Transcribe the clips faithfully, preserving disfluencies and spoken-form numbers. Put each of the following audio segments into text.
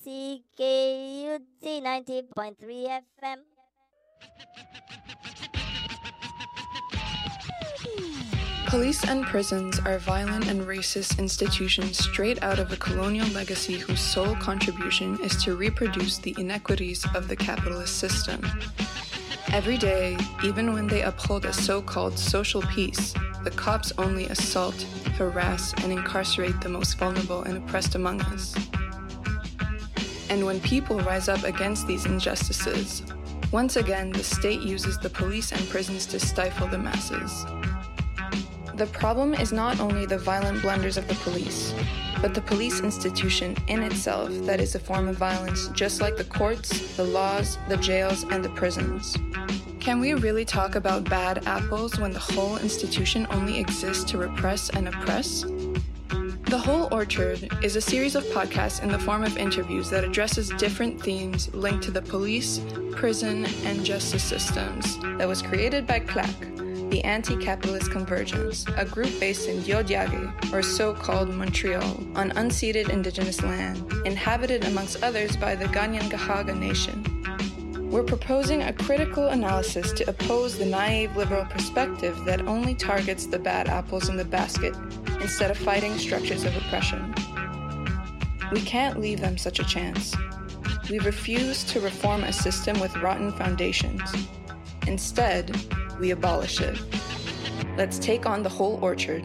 C K U T ninety point three F M. Police and prisons are violent and racist institutions straight out of a colonial legacy whose sole contribution is to reproduce the inequities of the capitalist system. Every day, even when they uphold a so-called social peace, the cops only assault, harass, and incarcerate the most vulnerable and oppressed among us. And when people rise up against these injustices, once again, the state uses the police and prisons to stifle the masses. The problem is not only the violent blunders of the police, but the police institution in itself that is a form of violence, just like the courts, the laws, the jails, and the prisons. Can we really talk about bad apples when the whole institution only exists to repress and oppress? The Whole Orchard is a series of podcasts in the form of interviews that addresses different themes linked to the police, prison, and justice systems that was created by C L A C, the Anti-Capitalist Convergence, a group based in Tiohtià:ke, or so-called Montreal, on unceded indigenous land, inhabited amongst others by the Kanien'kehá:ka Nation. We're proposing a critical analysis to oppose the naive liberal perspective that only targets the bad apples in the basket instead of fighting structures of oppression. We can't leave them such a chance. We refuse to reform a system with rotten foundations. Instead, we abolish it. Let's take on the whole orchard.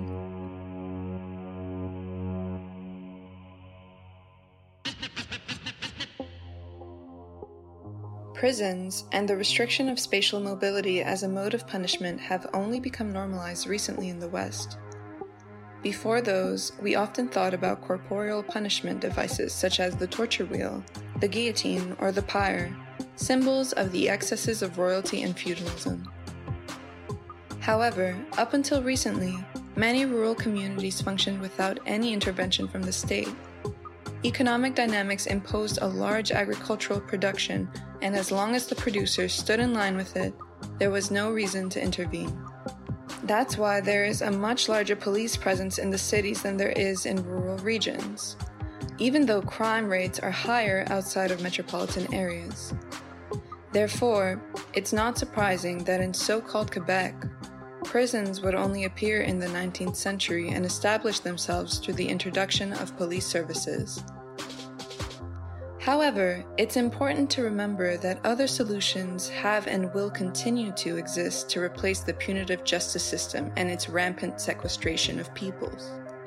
Prisons and the restriction of spatial mobility as a mode of punishment have only become normalized recently in the West. Before those, we often thought about corporeal punishment devices such as the torture wheel, the guillotine, or the pyre, symbols of the excesses of royalty and feudalism. However, up until recently, many rural communities functioned without any intervention from the state. Economic dynamics imposed a large agricultural production, and as long as the producers stood in line with it, there was no reason to intervene. That's why there is a much larger police presence in the cities than there is in rural regions, even though crime rates are higher outside of metropolitan areas. Therefore, it's not surprising that in so-called Quebec, prisons would only appear in the nineteenth century and establish themselves through the introduction of police services. However, it's important to remember that other solutions have and will continue to exist to replace the punitive justice system and its rampant sequestration of peoples.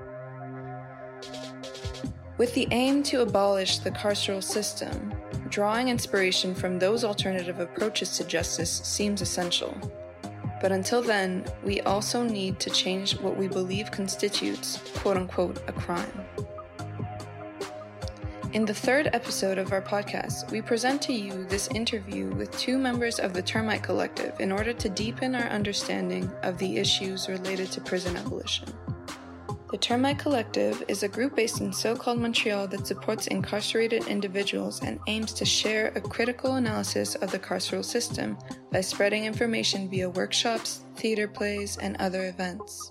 With the aim to abolish the carceral system, drawing inspiration from those alternative approaches to justice seems essential. But until then, we also need to change what we believe constitutes, quote-unquote, a crime. In the third episode of our podcast, we present to you this interview with two members of the Termite Collective in order to deepen our understanding of the issues related to prison abolition. The Termite Collective is a group based in so-called Montreal that supports incarcerated individuals and aims to share a critical analysis of the carceral system by spreading information via workshops, theater plays, and other events.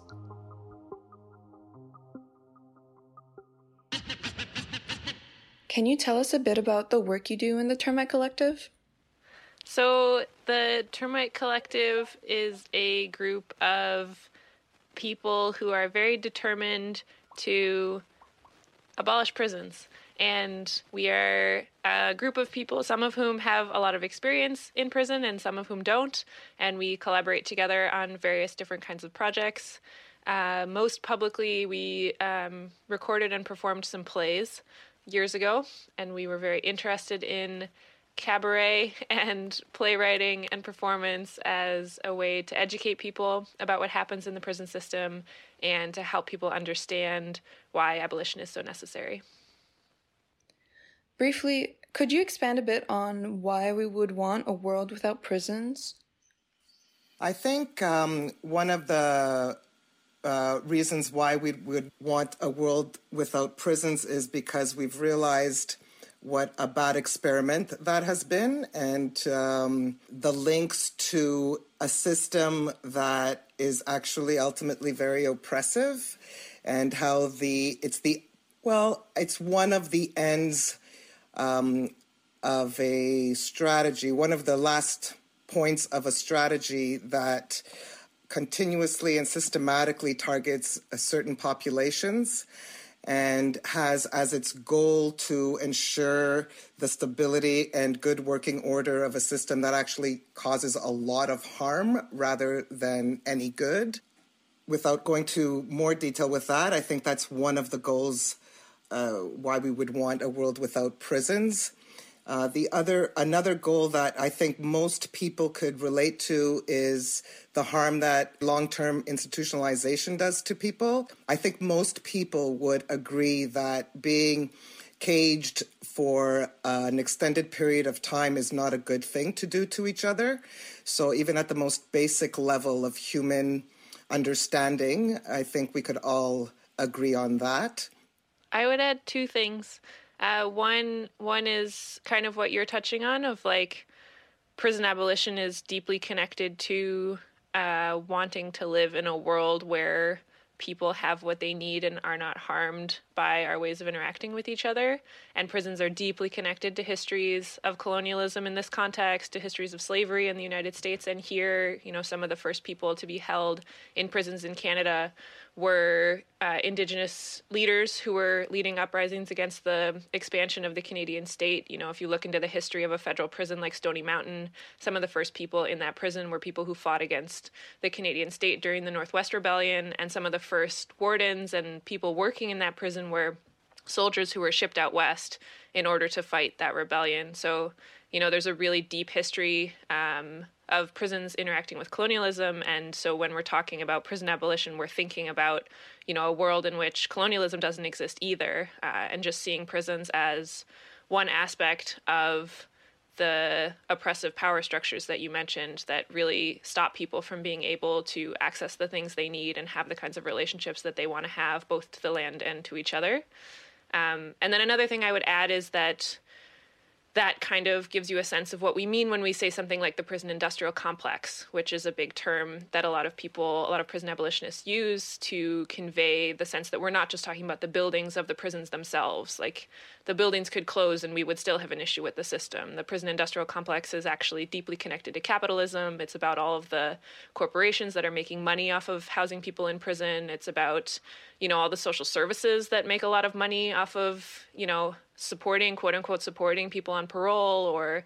Can you tell us a bit about the work you do in the Termite Collective? So the Termite Collective is a group of people who are very determined to abolish prisons. And we are a group of people, some of whom have a lot of experience in prison and some of whom don't. And we collaborate together on various different kinds of projects. Uh, most publicly, we um, recorded and performed some plays years ago, and we were very interested in cabaret and playwriting and performance as a way to educate people about what happens in the prison system and to help people understand why abolition is so necessary. Briefly, could you expand a bit on why we would want a world without prisons? I think um, one of the Uh, reasons why we would want a world without prisons is because we've realized what a bad experiment that has been, and um, the links to a system that is actually ultimately very oppressive, and how the it's the well it's one of the ends um, of a strategy, one of the last points of a strategy that continuously and systematically targets certain populations and has as its goal to ensure the stability and good working order of a system that actually causes a lot of harm rather than any good. Without going to more detail with that, I think that's one of the goals uh, why we would want a world without prisons. Uh, the other, another goal that I think most people could relate to is the harm that long-term institutionalization does to people. I think most people would agree that being caged for uh, an extended period of time is not a good thing to do to each other. So even at the most basic level of human understanding, I think we could all agree on that. I would add two things. Uh, one one is kind of what you're touching on, of like prison abolition is deeply connected to uh, wanting to live in a world where people have what they need and are not harmed by our ways of interacting with each other. And prisons are deeply connected to histories of colonialism in this context, to histories of slavery in the United States. And here, you know, some of the first people to be held in prisons in Canada were uh, Indigenous leaders who were leading uprisings against the expansion of the Canadian state. You know, if you look into the history of a federal prison like Stony Mountain, some of the first people in that prison were people who fought against the Canadian state during the Northwest Rebellion, and some of the first wardens and people working in that prison were soldiers who were shipped out west in order to fight that rebellion. So, you know, there's a really deep history um, of prisons interacting with colonialism. And so when we're talking about prison abolition, we're thinking about, you know, a world in which colonialism doesn't exist either, uh, and just seeing prisons as one aspect of the oppressive power structures that you mentioned that really stop people from being able to access the things they need and have the kinds of relationships that they want to have, both to the land and to each other. Um, and then another thing I would add is that that kind of gives you a sense of what we mean when we say something like the prison industrial complex, which is a big term that a lot of people, a lot of prison abolitionists use to convey the sense that we're not just talking about the buildings of the prisons themselves. Like, the buildings could close and we would still have an issue with the system. The prison industrial complex is actually deeply connected to capitalism. It's about all of the corporations that are making money off of housing people in prison. It's about, you know, all the social services that make a lot of money off of, you know, supporting, quote unquote, supporting people on parole, or,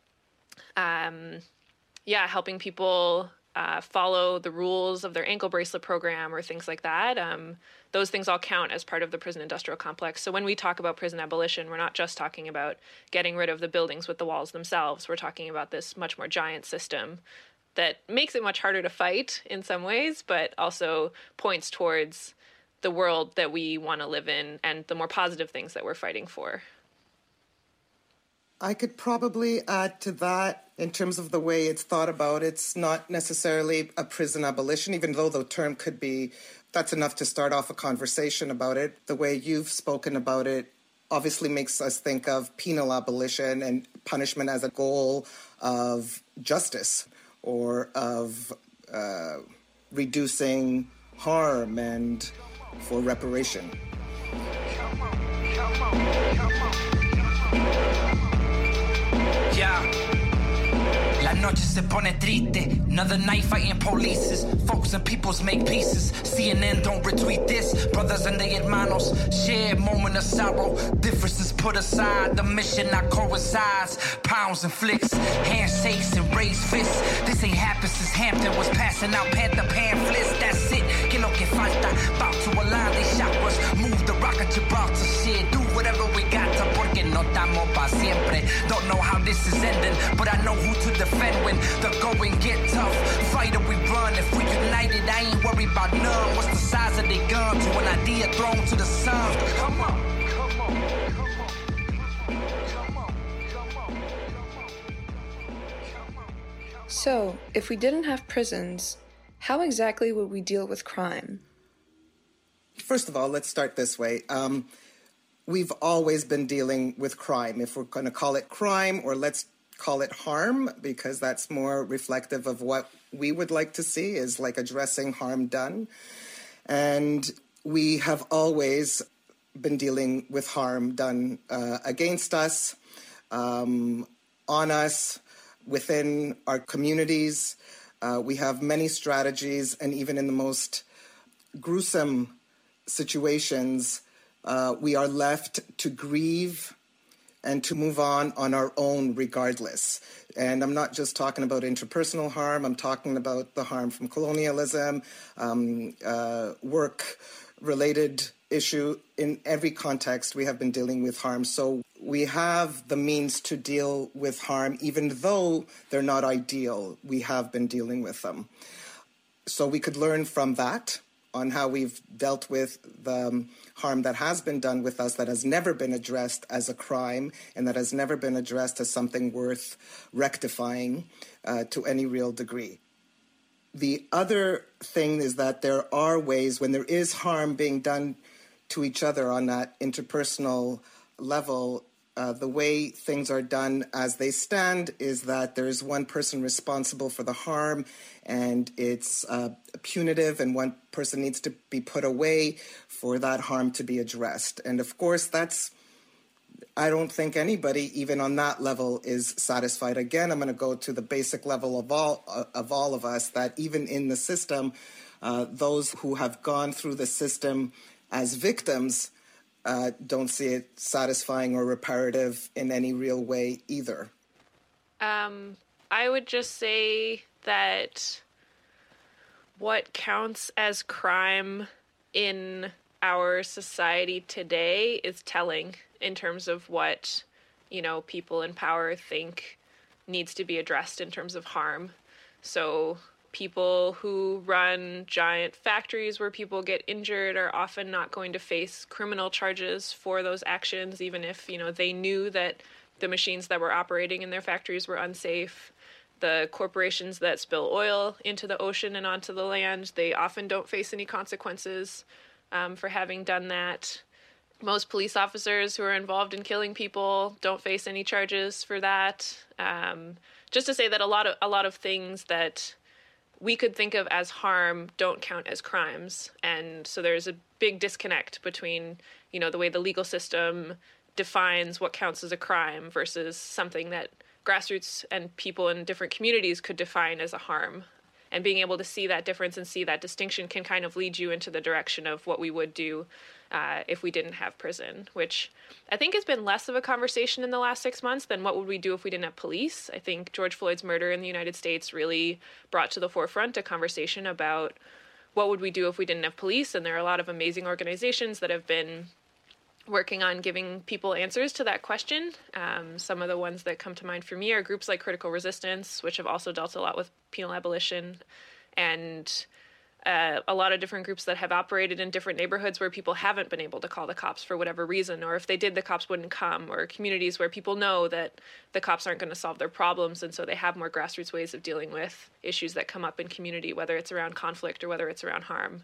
um, yeah, helping people uh, follow the rules of their ankle bracelet program or things like that. Um, those things all count as part of the prison industrial complex. So when we talk about prison abolition, we're not just talking about getting rid of the buildings with the walls themselves. We're talking about this much more giant system that makes it much harder to fight in some ways, but also points towards the world that we want to live in and the more positive things that we're fighting for. I could probably add to that in terms of the way it's thought about. It's not necessarily a prison abolition, even though the term could be, that's enough to start off a conversation about it. The way you've spoken about it obviously makes us think of penal abolition and punishment as a goal of justice or of uh, reducing harm and for reparation. Yeah. La noche se pone triste. Another night fighting polices. Folks and peoples make pieces. C N N don't retweet this. Brothers and their hermanos share a moment of sorrow. Differences put aside. The mission not coincides. Pounds and flicks. Handshakes and raised fists. This ain't happened since Hampton was passing out Panther pamphlets. That's it. Que lo que falta. About to align these chakras. Move the rock at Gibraltar. Shit. Do whatever we got to. Porque no estamos pa' siempre. Don't know how this is ending. But I know who to defend. When the going get tough, fight or we run. If we united, I ain't worried about none. What's the size of their gun to an idea thrown to the sun? Come on, come on, come on, come on, come on, come on. So, if we didn't have prisons, how exactly would we deal with crime? First of all, let's start this way. Um, we've always been dealing with crime. If we're going to call it crime, or let's call it harm, because that's more reflective of what we would like to see, is like addressing harm done. And we have always been dealing with harm done uh, against us, um, on us, within our communities. Uh, we have many strategies, and even in the most gruesome situations, uh, we are left to grieve and to move on on our own regardless. And I'm not just talking about interpersonal harm, I'm talking about the harm from colonialism, um, uh, work-related issue. In every context, we have been dealing with harm. So we have the means to deal with harm, even though they're not ideal. We have been dealing with them. So we could learn from that on how we've dealt with the um, harm that has been done with us that has never been addressed as a crime and that has never been addressed as something worth rectifying uh, to any real degree. The other thing is that there are ways when there is harm being done to each other on that interpersonal level, uh, the way things are done as they stand is that there is one person responsible for the harm and it's uh, punitive, and one person needs to be put away for that harm to be addressed. And of course, that's, I don't think anybody, even on that level, is satisfied. Again, I'm going to go to the basic level of all uh, of all of us, that even in the system, uh, those who have gone through the system as victims uh, don't see it satisfying or reparative in any real way either. Um, I would just say that what counts as crime in our society today is telling in terms of what, you know, people in power think needs to be addressed in terms of harm. So people who run giant factories where people get injured are often not going to face criminal charges for those actions, even if, you know, they knew that the machines that were operating in their factories were unsafe. The corporations that spill oil into the ocean and onto the land, they often don't face any consequences um, for having done that. Most police officers who are involved in killing people don't face any charges for that. Um, just to say that a lot of a lot of things that we could think of as harm don't count as crimes. And so there's a big disconnect between, you know, the way the legal system defines what counts as a crime versus something that grassroots and people in different communities could define as a harm. And being able to see that difference and see that distinction can kind of lead you into the direction of what we would do uh, if we didn't have prison, which I think has been less of a conversation in the last six months than what would we do if we didn't have police. I think George Floyd's murder in the United States really brought to the forefront a conversation about what would we do if we didn't have police. And there are a lot of amazing organizations that have been working on giving people answers to that question. Um, some of the ones that come to mind for me are groups like Critical Resistance, which have also dealt a lot with penal abolition, and uh, a lot of different groups that have operated in different neighborhoods where people haven't been able to call the cops for whatever reason, or if they did, the cops wouldn't come, or communities where people know that the cops aren't going to solve their problems, and so they have more grassroots ways of dealing with issues that come up in community, whether it's around conflict or whether it's around harm.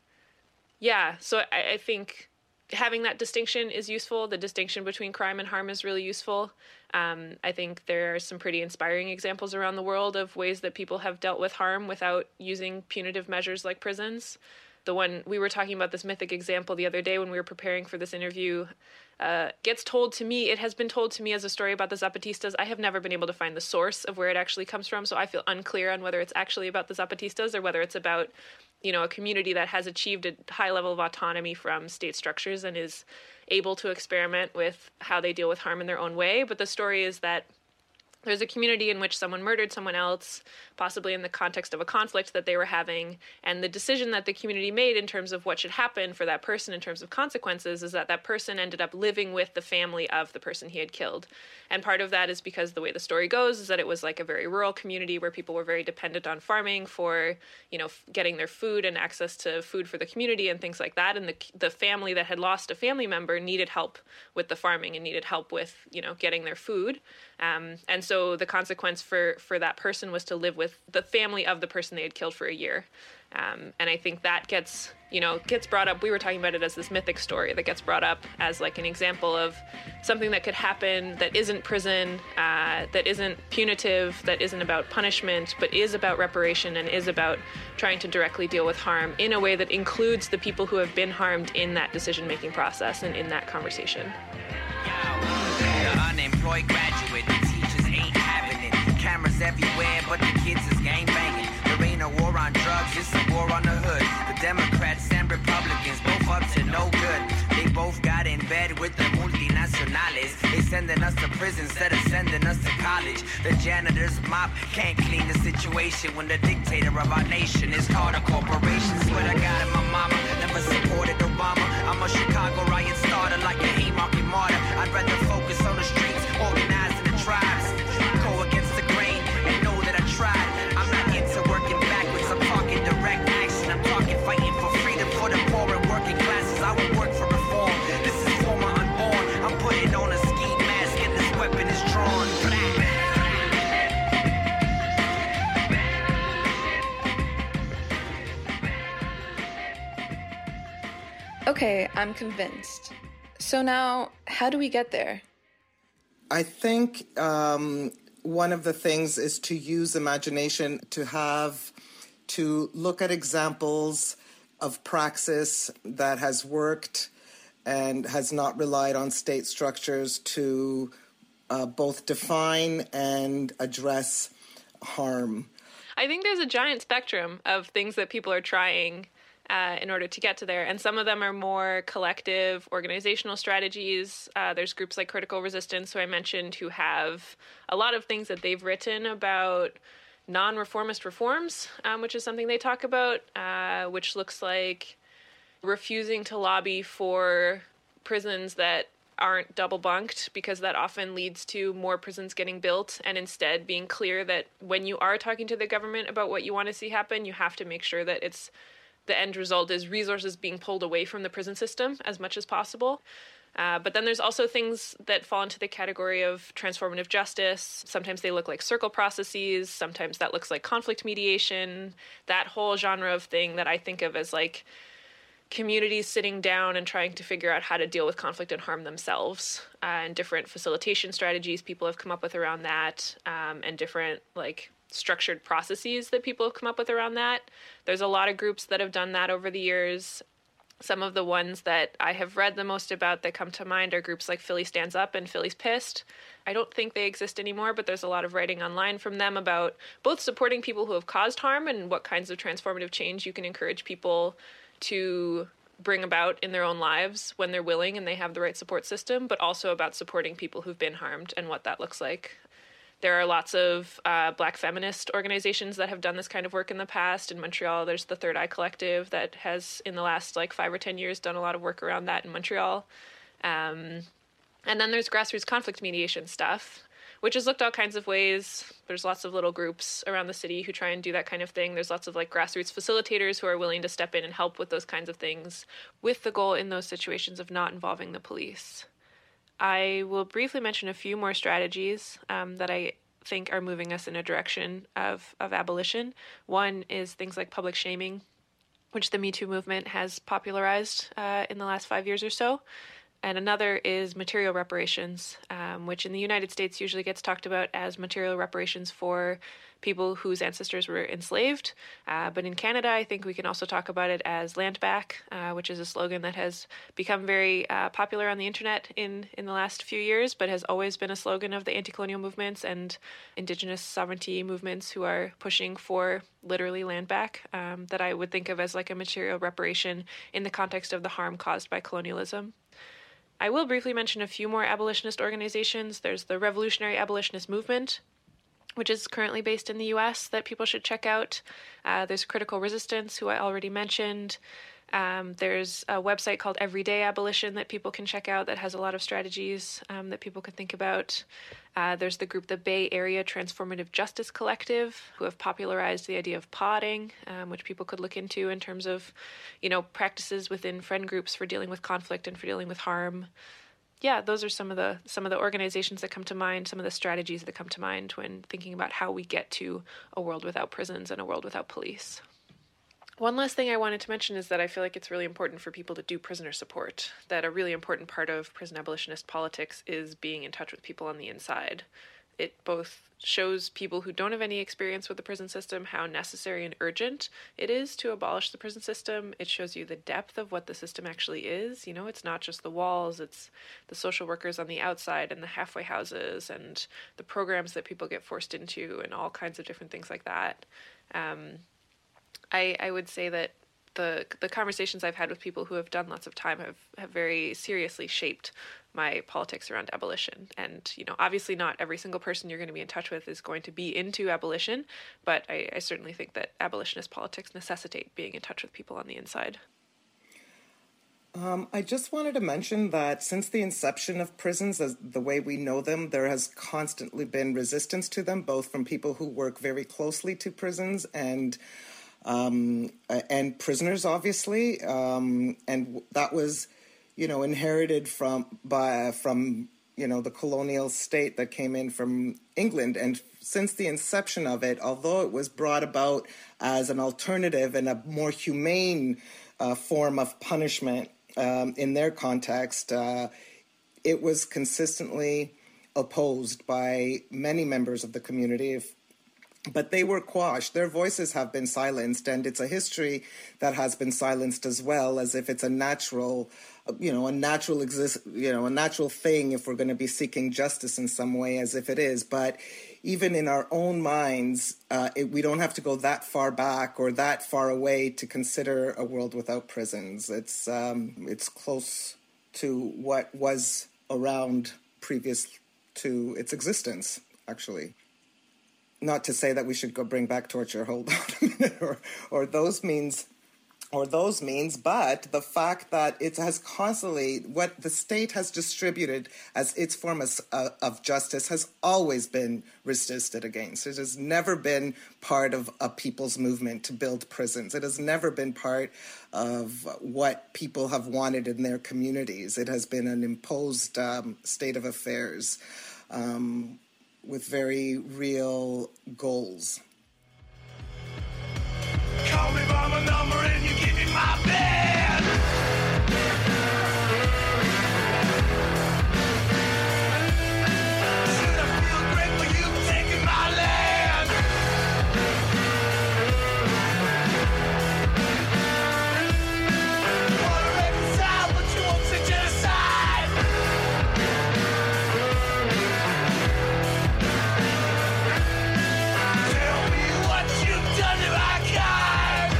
Yeah, so I, I think having that distinction is useful. The distinction between crime and harm is really useful. Um, I think there are some pretty inspiring examples around the world of ways that people have dealt with harm without using punitive measures like prisons. The one, we were talking about this mythic example the other day when we were preparing for this interview, uh, gets told to me, it has been told to me as a story about the Zapatistas. I have never been able to find the source of where it actually comes from, so I feel unclear on whether it's actually about the Zapatistas or whether it's about, you know, a community that has achieved a high level of autonomy from state structures and is able to experiment with how they deal with harm in their own way. But the story is that there's a community in which someone murdered someone else, possibly in the context of a conflict that they were having, and the decision that the community made in terms of what should happen for that person in terms of consequences is that that person ended up living with the family of the person he had killed. And part of that is because the way the story goes is that it was like a very rural community where people were very dependent on farming for, you know, getting their food and access to food for the community and things like that. And the the family that had lost a family member needed help with the farming and needed help with, you know, getting their food. Um, and so the consequence for, for that person was to live with the family of the person they had killed for a year. Um, and I think that gets, you know, gets brought up. We were talking about it as this mythic story that gets brought up as like an example of something that could happen that isn't prison, uh, that isn't punitive, that isn't about punishment, but is about reparation and is about trying to directly deal with harm in a way that includes the people who have been harmed in that decision-making process and in that conversation. The unemployed graduate, the teachers ain't having it. Cameras everywhere, but the kids is gang banging. There ain't a war on drugs, it's a war on the hood. The Democrats and Republicans both up to no good. They both got in bed with the multinationales. They sending us to prison instead of sending us to college. The janitor's mop can't clean the situation when the dictator of our nation is called a corporation. Swear to God and my mama never supported Obama. I'm a Chicago riot starter like a Haymarket martyr. I'd rather focus on the streets, organizing the tribes. Go against the grain and know that I tried. I'm not into working backwards, I'm talking direct action. I'm talking fighting for freedom for the poor and working classes. I would work for reform. This is for my unborn. I'm putting on a ski mask and this weapon is drawn. Okay, I'm convinced. So now, how do we get there? I think um, one of the things is to use imagination, to have, to look at examples of praxis that has worked and has not relied on state structures to uh, both define and address harm. I think there's a giant spectrum of things that people are trying Uh, in order to get to there. And some of them are more collective organizational strategies. Uh, there's groups like Critical Resistance, who I mentioned, who have a lot of things that they've written about non-reformist reforms, um, which is something they talk about, uh, which looks like refusing to lobby for prisons that aren't double bunked, because that often leads to more prisons getting built, and instead being clear that when you are talking to the government about what you want to see happen, you have to make sure that it's the end result is resources being pulled away from the prison system as much as possible. Uh, but then there's also things that fall into the category of transformative justice. Sometimes they look like circle processes. Sometimes that looks like conflict mediation. That whole genre of thing that I think of as like communities sitting down and trying to figure out how to deal with conflict and harm themselves, uh, and different facilitation strategies people have come up with around that, um, and different like structured processes that people have come up with around that. There's a lot of groups that have done that over the years. Some of the ones that I have read the most about that come to mind are groups like Philly Stands Up and Philly's Pissed. I don't think they exist anymore, but there's a lot of writing online from them about both supporting people who have caused harm and what kinds of transformative change you can encourage people to bring about in their own lives when they're willing and they have the right support system, but also about supporting people who've been harmed and what that looks like. There are lots of uh, Black feminist organizations that have done this kind of work in the past. In Montreal, there's the Third Eye Collective that has, in the last like five or ten years, done a lot of work around that in Montreal. Um, and then there's grassroots conflict mediation stuff, which has looked all kinds of ways. There's lots of little groups around the city who try and do that kind of thing. There's lots of like grassroots facilitators who are willing to step in and help with those kinds of things, with the goal in those situations of not involving the police. I will briefly mention a few more strategies um, that I think are moving us in a direction of, of abolition. One is things like public shaming, which the Me Too movement has popularized uh, in the last five years or so. And another is material reparations, um, which in the United States usually gets talked about as material reparations for people whose ancestors were enslaved. Uh, but in Canada, I think we can also talk about it as land back, uh, which is a slogan that has become very uh, popular on the internet in, in the last few years, but has always been a slogan of the anti-colonial movements and Indigenous sovereignty movements who are pushing for literally land back, um, that I would think of as like a material reparation in the context of the harm caused by colonialism. I will briefly mention a few more abolitionist organizations. There's the Revolutionary Abolitionist Movement, which is currently based in the U S, that people should check out. Uh, there's Critical Resistance, who I already mentioned. Um, there's a website called Everyday Abolition that people can check out that has a lot of strategies um, that people can think about. Uh, there's the group, the Bay Area Transformative Justice Collective, who have popularized the idea of podding, um, which people could look into in terms of, you know, practices within friend groups for dealing with conflict and for dealing with harm. yeah, those are some of the some of the organizations that come to mind, some of the strategies that come to mind when thinking about how we get to a world without prisons and a world without police. One last thing I wanted to mention is that I feel like it's really important for people to do prisoner support, that a really important part of prison abolitionist politics is being in touch with people on the inside. It both shows people who don't have any experience with the prison system how necessary and urgent it is to abolish the prison system. It shows you the depth of what the system actually is. You know, it's not just the walls, it's the social workers on the outside and the halfway houses and the programs that people get forced into and all kinds of different things like that. Um, I, I would say that the the conversations I've had with people who have done lots of time have, have very seriously shaped my politics around abolition. And, you know, obviously not every single person you're going to be in touch with is going to be into abolition, but I, I certainly think that abolitionist politics necessitate being in touch with people on the inside. Um, I just wanted to mention that since the inception of prisons, as the way we know them, there has constantly been resistance to them, both from people who work very closely to prisons and um, and prisoners, obviously. Um, and that was, you know, inherited from by from you know the colonial state that came in from England. And since the inception of it, although it was brought about as an alternative and a more humane uh, form of punishment um, in their context, uh, it was consistently opposed by many members of the community. If, But they were quashed. Their voices have been silenced, and it's a history that has been silenced as well, as if it's a natural, you know, a natural exist, you know, a natural thing if we're going to be seeking justice in some way, as if it is. But even in our own minds, uh, it, we don't have to go that far back or that far away to consider a world without prisons. It's um, it's close to what was around previous to its existence, actually. Not to say that we should go bring back torture, hold on a minute, or, or those means, or those means, but the fact that it has constantly, what the state has distributed as its form of, uh, of justice has always been resisted against. It has never been part of a people's movement to build prisons. It has never been part of what people have wanted in their communities. It has been an imposed um, state of affairs. Um, with very real goals. Call me by my number and you give me my bed. Should I feel great for you taking my land? Wanna reconcile, but you won't say genocide. Tell me what you've done to my kind.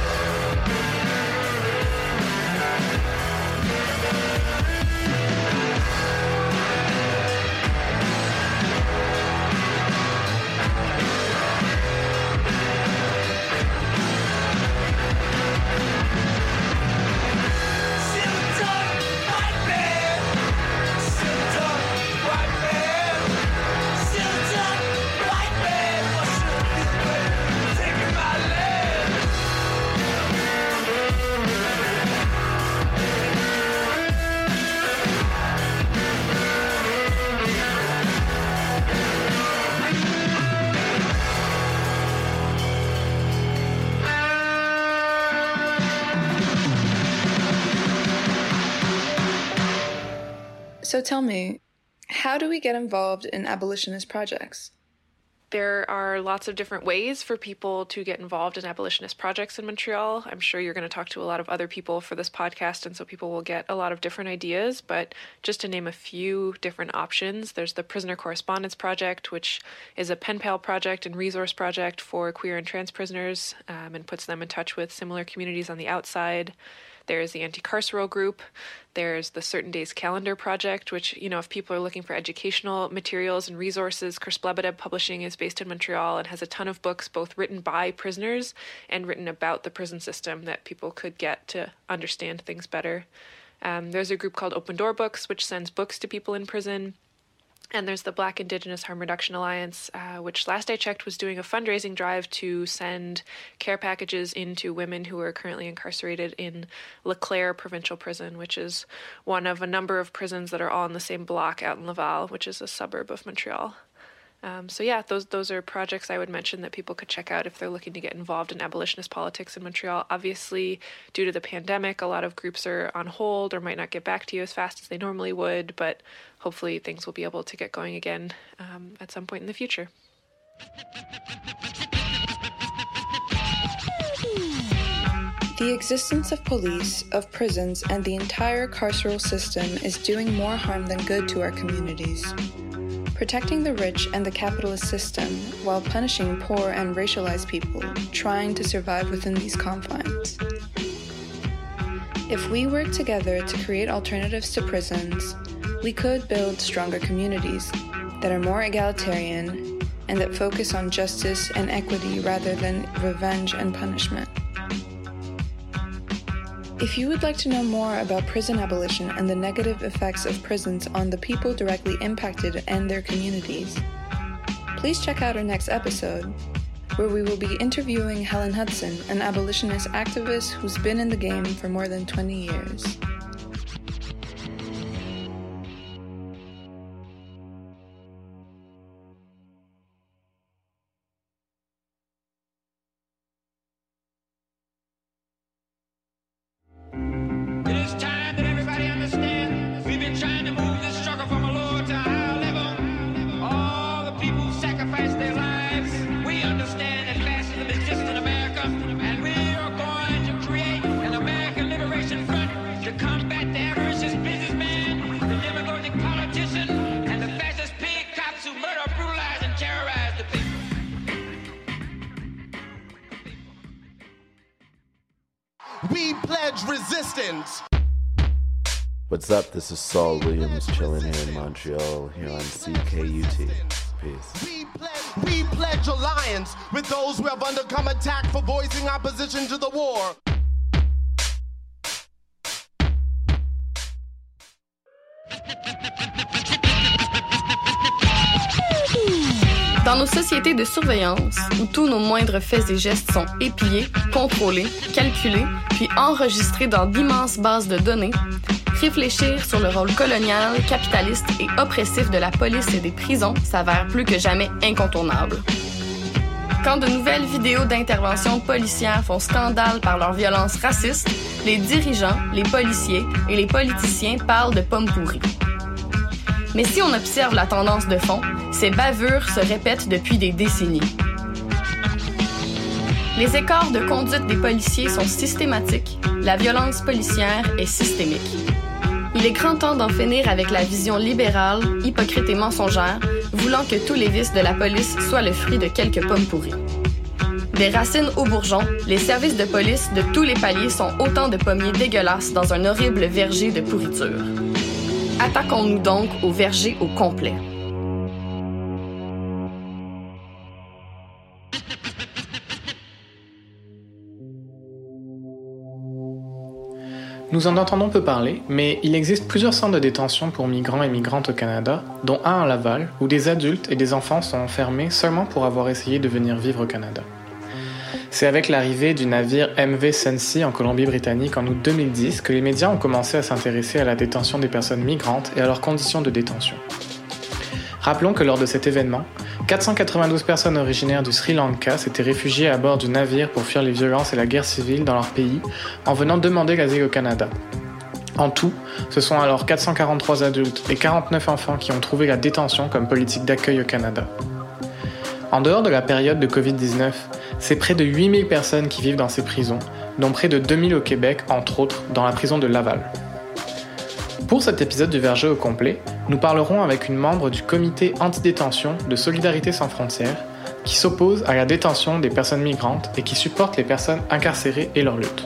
Silver-tongued white man. Silver-tongued white man. Silver-tongued white man. What should I feel great taking my land? So tell me, how do we get involved in abolitionist projects? There are lots of different ways for people to get involved in abolitionist projects in Montreal. I'm sure you're going to talk to a lot of other people for this podcast, and so people will get a lot of different ideas. But just to name a few different options, there's the Prisoner Correspondence Project, which is a pen pal project and resource project for queer and trans prisoners um, and puts them in touch with similar communities on the outside. There's the Anti-Carceral Group. There's the Certain Days Calendar Project, which, you know, if people are looking for educational materials and resources, Kersplebedeb Publishing is based in Montreal and has a ton of books, both written by prisoners and written about the prison system that people could get to understand things better. Um, there's a group called Open Door Books, which sends books to people in prison. And there's the Black Indigenous Harm Reduction Alliance, uh, which last I checked was doing a fundraising drive to send care packages into women who are currently incarcerated in Leclerc Provincial Prison, which is one of a number of prisons that are all in the same block out in Laval, which is a suburb of Montreal. Um, so yeah, those those are projects I would mention that people could check out if they're looking to get involved in abolitionist politics in Montreal. Obviously, due to the pandemic, a lot of groups are on hold or might not get back to you as fast as they normally would, but hopefully things will be able to get going again um, at some point in the future. The existence of police, of prisons, and the entire carceral system is doing more harm than good to our communities. Protecting the rich and the capitalist system while punishing poor and racialized people trying to survive within these confines. If we work together to create alternatives to prisons, we could build stronger communities that are more egalitarian and that focus on justice and equity rather than revenge and punishment. If you would like to know more about prison abolition and the negative effects of prisons on the people directly impacted and their communities, please check out our next episode, where we will be interviewing Helen Hudson, an abolitionist activist who's been in the game for more than twenty years. It is time that everybody understand. We've been trying to move this struggle from a lower to a higher level. All the people who sacrificed their lives, we understand that fascism exists in America, and we are going to create an American Liberation Front to combat the avaricious businessman, the demagogic politician, and the fascist pig cops who murder, brutalize, and terrorize the people. We pledge resistance. What's up? This is Saul Williams chilling here in Montreal, here on C K U T. Peace. We pledge, we pledge alliance with those who have undergone attack for voicing opposition to the war. Dans nos sociétés de surveillance, où tous nos moindres faits et gestes sont épiés, contrôlés, calculés, puis enregistrés dans d'immenses bases de données, réfléchir sur le rôle colonial, capitaliste et oppressif de la police et des prisons s'avère plus que jamais incontournable. Quand de nouvelles vidéos d'intervention policières font scandale par leur violence raciste, les dirigeants, les policiers et les politiciens parlent de pommes pourries. Mais si on observe la tendance de fond, ces bavures se répètent depuis des décennies. Les écarts de conduite des policiers sont systématiques, la violence policière est systémique. Il est grand temps d'en finir avec la vision libérale, hypocrite et mensongère, voulant que tous les vices de la police soient le fruit de quelques pommes pourries. Des racines aux bourgeons, les services de police de tous les paliers sont autant de pommiers dégueulasses dans un horrible verger de pourriture. Attaquons-nous donc au verger au complet. Nous en entendons peu parler, mais il existe plusieurs centres de détention pour migrants et migrantes au Canada, dont un à Laval, où des adultes et des enfants sont enfermés seulement pour avoir essayé de venir vivre au Canada. C'est avec l'arrivée du navire M V Sensi en Colombie-Britannique en août deux mille dix que les médias ont commencé à s'intéresser à la détention des personnes migrantes et à leurs conditions de détention. Rappelons que lors de cet événement, quatre cent quatre-vingt-douze personnes originaires du Sri Lanka s'étaient réfugiées à bord du navire pour fuir les violences et la guerre civile dans leur pays en venant demander l'asile au Canada. En tout, ce sont alors quatre cent quarante-trois adultes et quarante-neuf enfants qui ont trouvé la détention comme politique d'accueil au Canada. En dehors de la période de covid dix-neuf, c'est près de huit mille personnes qui vivent dans ces prisons, dont près de deux mille au Québec, entre autres, dans la prison de Laval. Pour cet épisode du Verger au complet, nous parlerons avec une membre du comité anti-détention de Solidarité sans frontières, qui s'oppose à la détention des personnes migrantes et qui supporte les personnes incarcérées et leur lutte.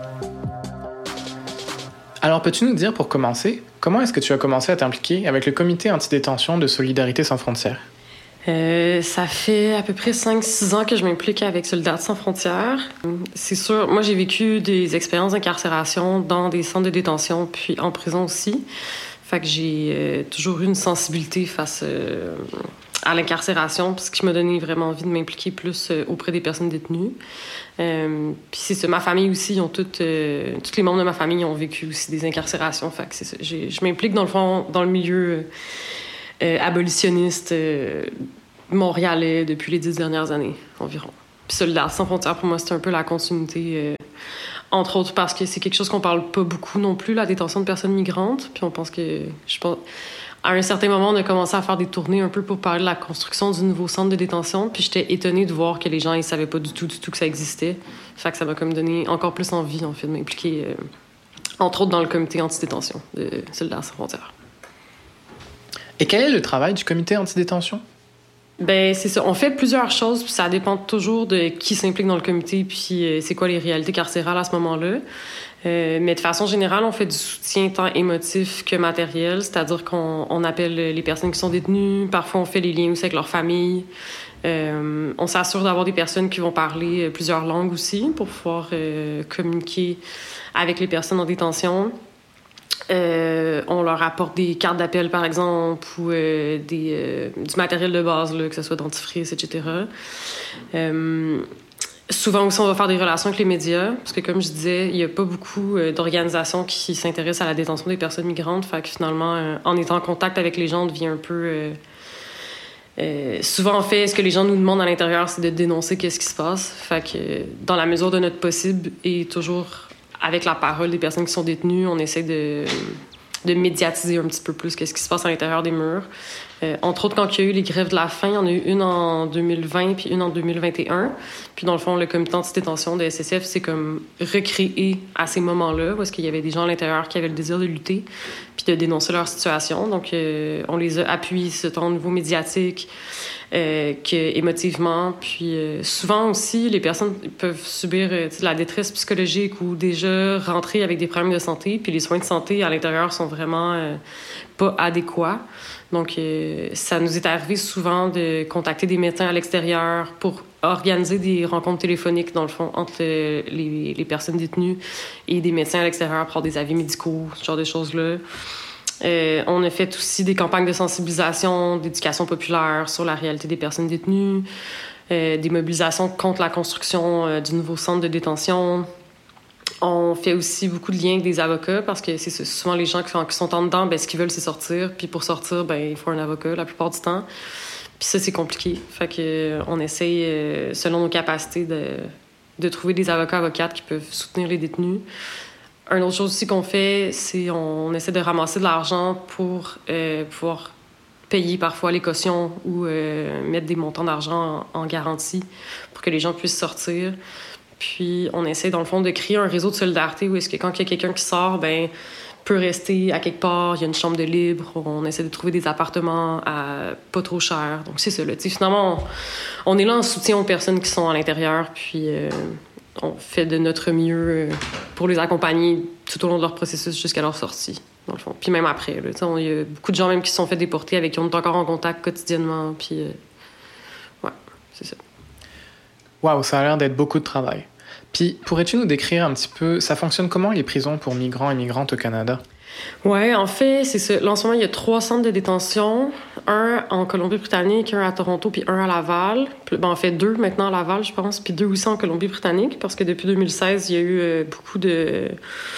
Alors peux-tu nous dire pour commencer, comment est-ce que tu as commencé à t'impliquer avec le comité anti-détention de Solidarité sans frontières? Euh, ça fait à peu près cinq six ans que je m'implique avec Solidarité sans frontières. C'est sûr, moi j'ai vécu des expériences d'incarcération dans des centres de détention puis en prison aussi. Fait que j'ai euh, toujours eu une sensibilité face euh, à l'incarcération, ce qui m'a donné vraiment envie de m'impliquer plus euh, auprès des personnes détenues. Euh, puis c'est ça, ma famille aussi, ils ont toutes, euh, tous les membres de ma famille ont vécu aussi des incarcérations. Fait que c'est ça, j'ai, je m'implique dans le fond dans le milieu euh, abolitionniste euh, montréalais depuis les dix dernières années environ. Puis Soldats sans frontières, pour moi, c'est un peu la continuité, euh, entre autres parce que c'est quelque chose qu'on parle pas beaucoup non plus, la détention de personnes migrantes. Puis on pense que, je pense, à un certain moment, on a commencé à faire des tournées un peu pour parler de la construction du nouveau centre de détention. Puis j'étais étonnée de voir que les gens, ils savaient pas du tout, du tout que ça existait. Fait que ça m'a comme donné encore plus envie, en fait, de m'impliquer, euh, entre autres dans le comité anti-détention de Soldats sans frontières. Et quel est le travail du comité anti-détention? Ben c'est ça. On fait plusieurs choses, puis ça dépend toujours de qui s'implique dans le comité, puis euh, c'est quoi les réalités carcérales à ce moment-là. Euh, mais de façon générale, on fait du soutien tant émotif que matériel, c'est-à-dire qu'on on appelle les personnes qui sont détenues. Parfois, on fait les liens aussi avec leur famille. Euh, on s'assure d'avoir des personnes qui vont parler plusieurs langues aussi pour pouvoir euh, communiquer avec les personnes en détention. Euh, on leur apporte des cartes d'appel, par exemple, ou euh, des, euh, du matériel de base, là, que ce soit dentifrice, et cetera. Euh, souvent aussi, on va faire des relations avec les médias, parce que, comme je disais, il n'y a pas beaucoup euh, d'organisations qui s'intéressent à la détention des personnes migrantes. Fait que finalement, euh, en étant en contact avec les gens, on devient un peu... Euh, euh, souvent, en fait, ce que les gens nous demandent à l'intérieur, c'est de dénoncer qu'est-ce qui se passe. Fait que, euh, dans la mesure de notre possible, et toujours... avec la parole des personnes qui sont détenues, on essaie de, de médiatiser un petit peu plus qu'est-ce qui se passe à l'intérieur des murs. Euh, entre autres, quand il y a eu les grèves de la faim, il y en a eu une en deux mille vingt puis une en deux mille vingt et un. Puis dans le fond, le comité anti-détention de S S F s'est comme recréé à ces moments-là, parce qu'il y avait des gens à l'intérieur qui avaient le désir de lutter puis de dénoncer leur situation. Donc, euh, on les a appuyés, tant au niveau médiatique euh, qu'émotivement. Puis euh, souvent aussi, les personnes peuvent subir euh, de la détresse psychologique ou déjà rentrer avec des problèmes de santé. Puis les soins de santé à l'intérieur sont vraiment euh, pas adéquats. Donc, euh, ça nous est arrivé souvent de contacter des médecins à l'extérieur pour organiser des rencontres téléphoniques, dans le fond, entre euh, les, les personnes détenues et des médecins à l'extérieur pour avoir des avis médicaux, ce genre de choses-là. Euh, on a fait aussi des campagnes de sensibilisation, d'éducation populaire sur la réalité des personnes détenues, euh, des mobilisations contre la construction euh, du nouveau centre de détention. On fait aussi beaucoup de liens avec des avocats parce que c'est souvent les gens qui sont, qui sont en dedans, ben, ce qu'ils veulent, c'est sortir. Puis pour sortir, ben, il faut un avocat la plupart du temps. Puis ça, c'est compliqué. Fait que, euh, on essaye, euh, selon nos capacités, de, de trouver des avocats, avocates qui peuvent soutenir les détenus. Une autre chose aussi qu'on fait, c'est on, on essaie de ramasser de l'argent pour euh, pouvoir payer parfois les cautions ou euh, mettre des montants d'argent en, en garantie pour que les gens puissent sortir. Puis, on essaie, dans le fond, de créer un réseau de solidarité où est-ce que quand il y a quelqu'un qui sort, ben peut rester à quelque part, il y a une chambre de libre, on essaie de trouver des appartements à pas trop cher. Donc, c'est ça, là. T'sais, finalement, on, on est là en soutien aux personnes qui sont à l'intérieur, puis euh, on fait de notre mieux pour les accompagner tout au long de leur processus jusqu'à leur sortie, dans le fond. Puis même après, là. Il y a beaucoup de gens même qui se sont fait déporter avec qui on est encore en contact quotidiennement, puis euh, ouais, c'est ça. Waouh, ça a l'air d'être beaucoup de travail. Puis, pourrais-tu nous décrire un petit peu, ça fonctionne comment les prisons pour migrants et migrantes au Canada? Oui, en fait, c'est ça. Là, en ce moment, il y a trois centres de détention. Un en Colombie-Britannique, un à Toronto, puis un à Laval. Ben, en fait, deux maintenant à Laval, je pense, puis deux aussi en Colombie-Britannique, parce que depuis deux mille seize, il y a eu euh, beaucoup de,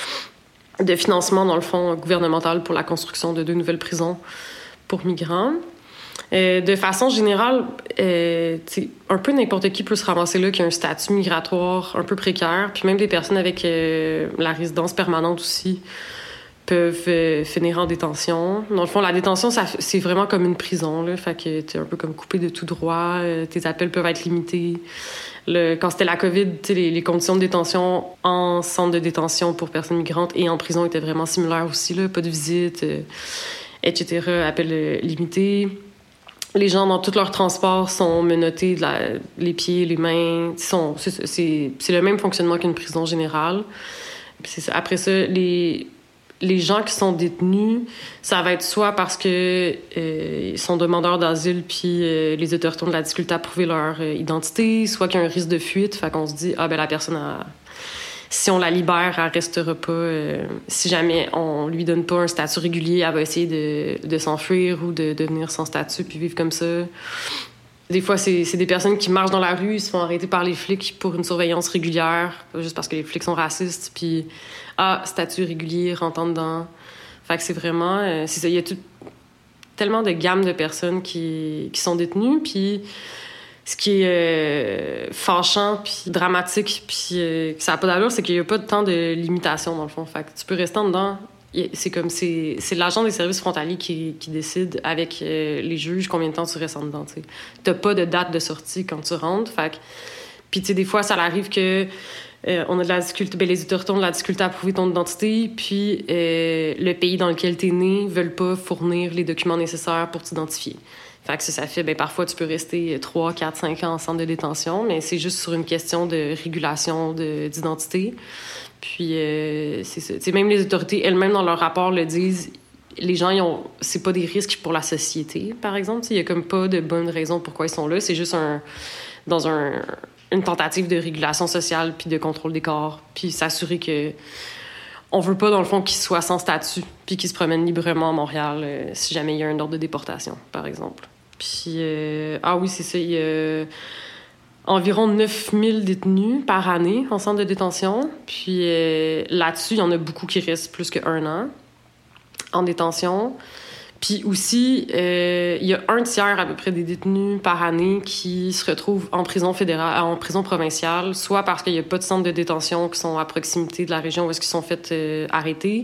de financement, dans le fond, gouvernemental pour la construction de deux nouvelles prisons pour migrants. Euh, de façon générale, euh, un peu n'importe qui peut se ramasser là qui a un statut migratoire un peu précaire, puis même des personnes avec euh, la résidence permanente aussi peuvent euh, finir en détention. Dans le fond, la détention, ça, c'est vraiment comme une prison, là, fait que t'es un peu comme coupé de tout droit, euh, tes appels peuvent être limités. Le, quand c'était la COVID, les, les conditions de détention en centre de détention pour personnes migrantes et en prison étaient vraiment similaires aussi, là, pas de visite, euh, et cetera, appels euh, limités. Les gens, dans tout leur transport, sont menottés de la, les pieds, les mains. Sont, c'est, c'est, c'est le même fonctionnement qu'une prison générale. Puis c'est ça. Après ça, les, les gens qui sont détenus, ça va être soit parce que euh, ils sont demandeurs d'asile puis euh, les autorités ont de la difficulté à prouver leur euh, identité, soit qu'il y a un risque de fuite. Fait qu'on se dit, ah ben la personne a, si on la libère, elle restera pas. Euh, si jamais on lui donne pas un statut régulier, elle va essayer de, de s'enfuir ou de devenir sans statut puis vivre comme ça. Des fois, c'est, c'est des personnes qui marchent dans la rue, ils se font arrêter par les flics pour une surveillance régulière, juste parce que les flics sont racistes, puis ah, statut régulier, rentrant dedans. Fait que c'est vraiment... Euh, c'est ça, il y a tout, tellement de gammes de personnes qui, qui sont détenues, puis ce qui est euh, fâchant, puis dramatique, puis euh, que ça n'a pas d'allure, c'est qu'il n'y a pas de temps de limitation, dans le fond. Fait que tu peux rester en dedans. C'est comme c'est, c'est l'agent des services frontaliers qui, qui décide avec euh, les juges combien de temps tu restes en dedans. Tu n'as pas de date de sortie quand tu rentres. Fait que, puis tu sais, des fois, ça arrive que euh, on a de la difficulté, ben, les autorités ont de la difficulté à prouver ton identité, puis euh, le pays dans lequel tu es né ne veulent pas fournir les documents nécessaires pour t'identifier. Fait que ça, ça fait, ben, parfois, tu peux rester trois, quatre, cinq ans en centre de détention, mais c'est juste sur une question de régulation de, d'identité. Puis, euh, c'est ça. T'sais, même les autorités elles-mêmes, dans leur rapport, le disent, les gens, ils ont, c'est pas des risques pour la société, par exemple. Il y a comme pas de bonne raison pourquoi ils sont là. C'est juste un, dans un, une tentative de régulation sociale puis de contrôle des corps. Puis s'assurer que on veut pas, dans le fond, qu'ils soient sans statut puis qu'ils se promènent librement à Montréal euh, si jamais il y a un ordre de déportation, par exemple. Puis, euh, ah oui, c'est ça, il y a environ neuf mille détenus par année en centre de détention. Puis euh, là-dessus, il y en a beaucoup qui restent plus qu'un an en détention. Puis aussi, euh, il y a un tiers à peu près des détenus par année qui se retrouvent en prison fédérale, en prison provinciale, soit parce qu'il n'y a pas de centre de détention qui sont à proximité de la région où est-ce qu'ils sont fait euh, arrêter,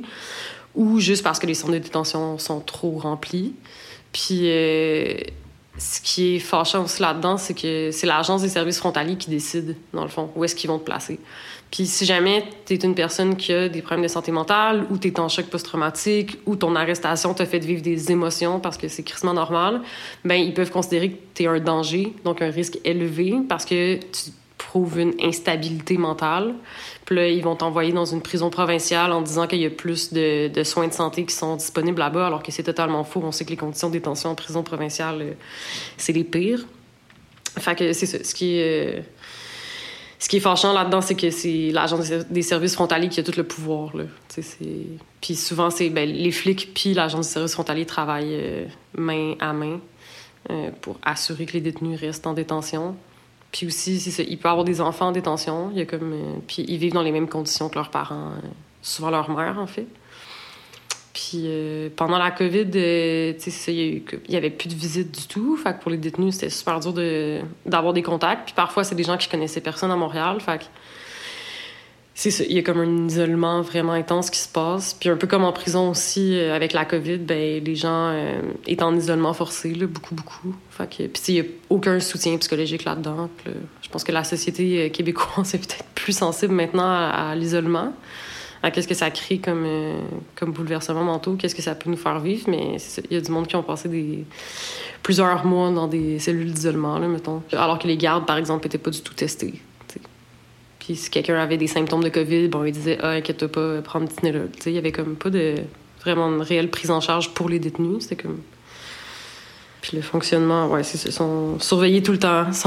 ou juste parce que les centres de détention sont trop remplis. Puis... Euh, ce qui est fâchant aussi là-dedans, c'est que c'est l'Agence des services frontaliers qui décide, dans le fond, où est-ce qu'ils vont te placer. Puis si jamais t'es une personne qui a des problèmes de santé mentale, ou t'es en choc post-traumatique, ou ton arrestation t'a fait vivre des émotions parce que c'est crissement normal, ben ils peuvent considérer que t'es un danger, donc un risque élevé, parce que tu prouves une instabilité mentale. Puis là, ils vont t'envoyer dans une prison provinciale en disant qu'il y a plus de, de soins de santé qui sont disponibles là-bas, alors que c'est totalement faux. On sait que les conditions de détention en prison provinciale, euh, c'est les pires. Fait que c'est ça. Ce qui est, euh, ce qui est fâchant là-dedans, c'est que c'est l'agence des services frontaliers qui a tout le pouvoir, là. C'est... Puis souvent, c'est ben, les flics puis l'agence des services frontaliers travaillent euh, main à main euh, pour assurer que les détenus restent en détention. Puis aussi, c'est ça, il peut y avoir des enfants en détention. Il y a comme, euh, puis ils vivent dans les mêmes conditions que leurs parents, euh, souvent leur mère, en fait. Puis euh, pendant la COVID, euh, tu sais, il y avait plus de visites du tout. Fait que pour les détenus, c'était super dur de, d'avoir des contacts. Puis parfois, c'est des gens qui connaissaient personne à Montréal. Fait que c'est ça, il y a comme un isolement vraiment intense qui se passe. Puis un peu comme en prison aussi, euh, avec la COVID, ben les gens euh, étaient en isolement forcé, là, beaucoup, beaucoup. Fait que, puis il n'y a aucun soutien psychologique là-dedans. Puis, là, je pense que la société québécoise est peut-être plus sensible maintenant à, à l'isolement, à qu'est-ce que ça crée comme, euh, comme bouleversement mentaux, qu'est-ce que ça peut nous faire vivre. Mais il y a du monde qui ont passé des, plusieurs mois dans des cellules d'isolement, là, mettons. Alors que les gardes, par exemple, n'étaient pas du tout testés. Puis si quelqu'un avait des symptômes de COVID, bon, il disait « Ah, inquiète-toi pas, prends un petit Tylenol ». Il y avait comme pas de vraiment une réelle prise en charge pour les détenus. C'était comme... Puis le fonctionnement, ouais, c'est ça. Ils sont surveillés tout le temps, sont,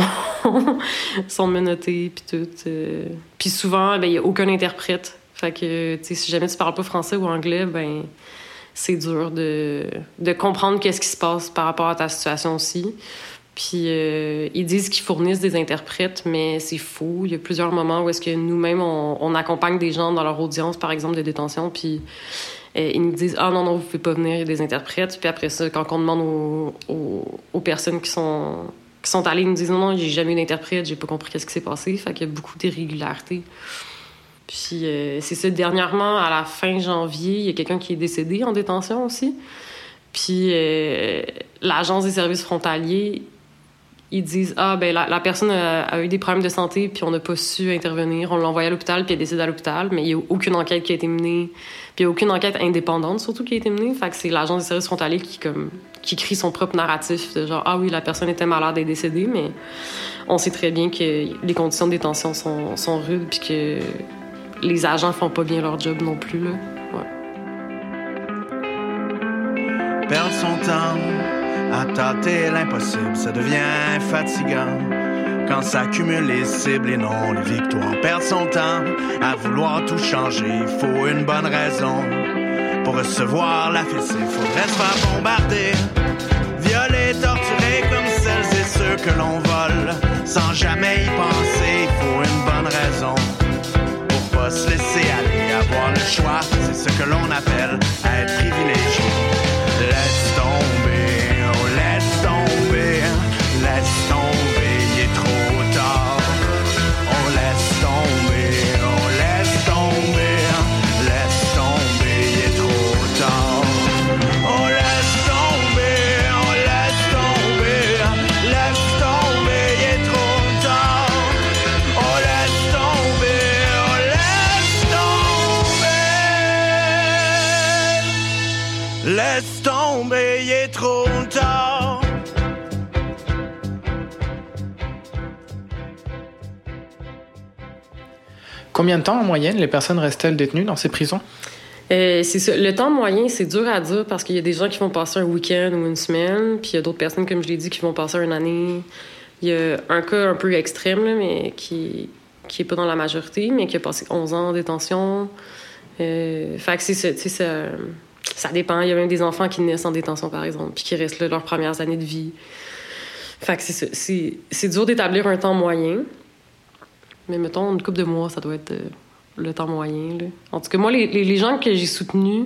sont menottés, puis tout. Euh... Puis souvent, il n'y a aucun interprète. Fait que, tu sais, si jamais tu parles pas français ou anglais, ben c'est dur de, de comprendre qu'est-ce qui se passe par rapport à ta situation aussi. Puis euh, ils disent qu'ils fournissent des interprètes, mais c'est faux. Il y a plusieurs moments où est-ce que nous-mêmes, on, on accompagne des gens dans leur audience, par exemple, de détention, puis euh, ils nous disent « Ah non, non, vous pouvez pas venir, il y a des interprètes. » Puis après ça, quand on demande aux, aux, aux personnes qui sont, qui sont allées, ils nous disent « Non, non, j'ai jamais eu d'interprète, j'ai pas compris qu'est-ce qui s'est passé. » Fait qu'il y a beaucoup d'irrégularités. Puis euh, c'est ça, dernièrement, à la fin janvier, il y a quelqu'un qui est décédé en détention aussi. Puis euh, l'Agence des services frontaliers, ils disent « Ah, ben la, la personne a, a eu des problèmes de santé, puis on n'a pas su intervenir. On l'a envoyé à l'hôpital, puis elle décède à l'hôpital. » Mais il n'y a aucune enquête qui a été menée. Puis il n'y a aucune enquête indépendante, surtout, qui a été menée. Fait que c'est l'Agence des services frontaliers qui, comme, qui crie son propre narratif de genre « Ah oui, la personne était malade et décédée. » Mais on sait très bien que les conditions de détention sont, sont rudes, puis que les agents font pas bien leur job non plus, là. Ouais. Perdre son temps à tâter l'impossible, ça devient fatigant. quand s'accumulent les cibles et non les victoires. Perdre son temps à vouloir tout changer, il faut une bonne raison. Pour recevoir la fessée, faudrait se faire bombarder, violer, torturer comme celles et ceux que l'on vole, sans jamais y penser, il faut une bonne raison. Pour pas se laisser aller, avoir le choix, c'est ce que l'on appelle être privilégié. Laisse tomber, oh laisse tomber, laisse tomber, il est trop tard. Oh laisse tomber, oh laisse tomber, laisse tomber, il est trop tard. Oh laisse tomber, oh laisse tomber, laisse tomber, il est trop tard. Oh laisse tomber, oh laisse tomber, laisse tomber, il est trop tard. Combien de temps en moyenne les personnes restent-elles détenues dans ces prisons? Euh, c'est ça. Le temps moyen, c'est dur à dire parce qu'il y a des gens qui vont passer un week-end ou une semaine, puis il y a d'autres personnes, comme je l'ai dit, qui vont passer une année. Il y a un cas un peu extrême, là, mais qui qui est pas dans la majorité, mais qui a passé onze ans en détention. Euh, fait que c'est ça, tu sais, ça, ça dépend. Il y a même des enfants qui naissent en détention, par exemple, puis qui restent là leurs premières années de vie. Fait que c'est ça. C'est, c'est dur d'établir un temps moyen. Mais mettons, une couple de mois, ça doit être euh, le temps moyen. Là. En tout cas, moi, les, les, les gens que j'ai soutenus,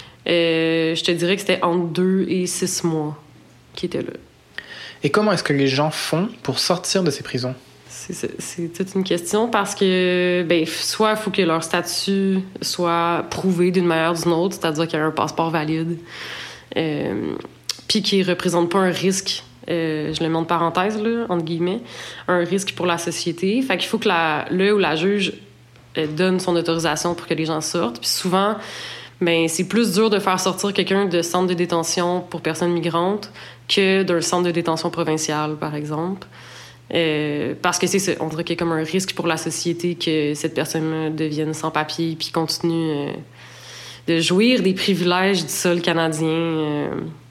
euh, je te dirais que c'était entre deux et six mois qui étaient là. Et comment est-ce que les gens font pour sortir de ces prisons? C'est, c'est, c'est toute une question parce que, ben, soit il faut que leur statut soit prouvé d'une manière ou d'une autre, c'est-à-dire qu'il y a un passeport valide, euh, puis qu'il ne représente pas un risque. Euh, je le mets en parenthèse, là, entre guillemets, un risque pour la société. Fait qu'il faut que la, le ou la juge euh, donne son autorisation pour que les gens sortent. Puis souvent, ben, c'est plus dur de faire sortir quelqu'un de centre de détention pour personnes migrantes que d'un centre de détention provincial, par exemple. Euh, parce que c'est ça, on dirait qu'il y a comme un risque pour la société que cette personne-là devienne sans papier puis continue euh, de jouir des privilèges du sol canadien. Euh,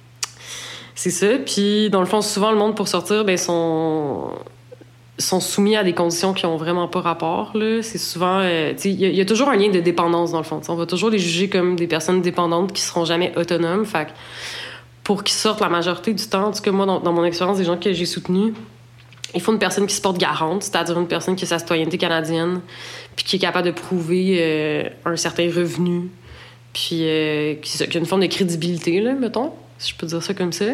C'est ça. Puis, dans le fond, souvent, le monde, pour sortir, ben, sont, sont soumis à des conditions qui n'ont vraiment pas rapport, là. C'est souvent... Euh, tu sais, il y, y a toujours un lien de dépendance, dans le fond. T'sais, on va toujours les juger comme des personnes dépendantes qui seront jamais autonomes. Fait que pour qu'ils sortent la majorité du temps, en tout cas, moi, dans, dans mon expérience, des gens que j'ai soutenus, il faut une personne qui se porte garante, c'est-à-dire une personne qui a sa citoyenneté canadienne, puis qui est capable de prouver euh, un certain revenu, puis euh, qui, qui a une forme de crédibilité, là, mettons, si je peux dire ça comme ça.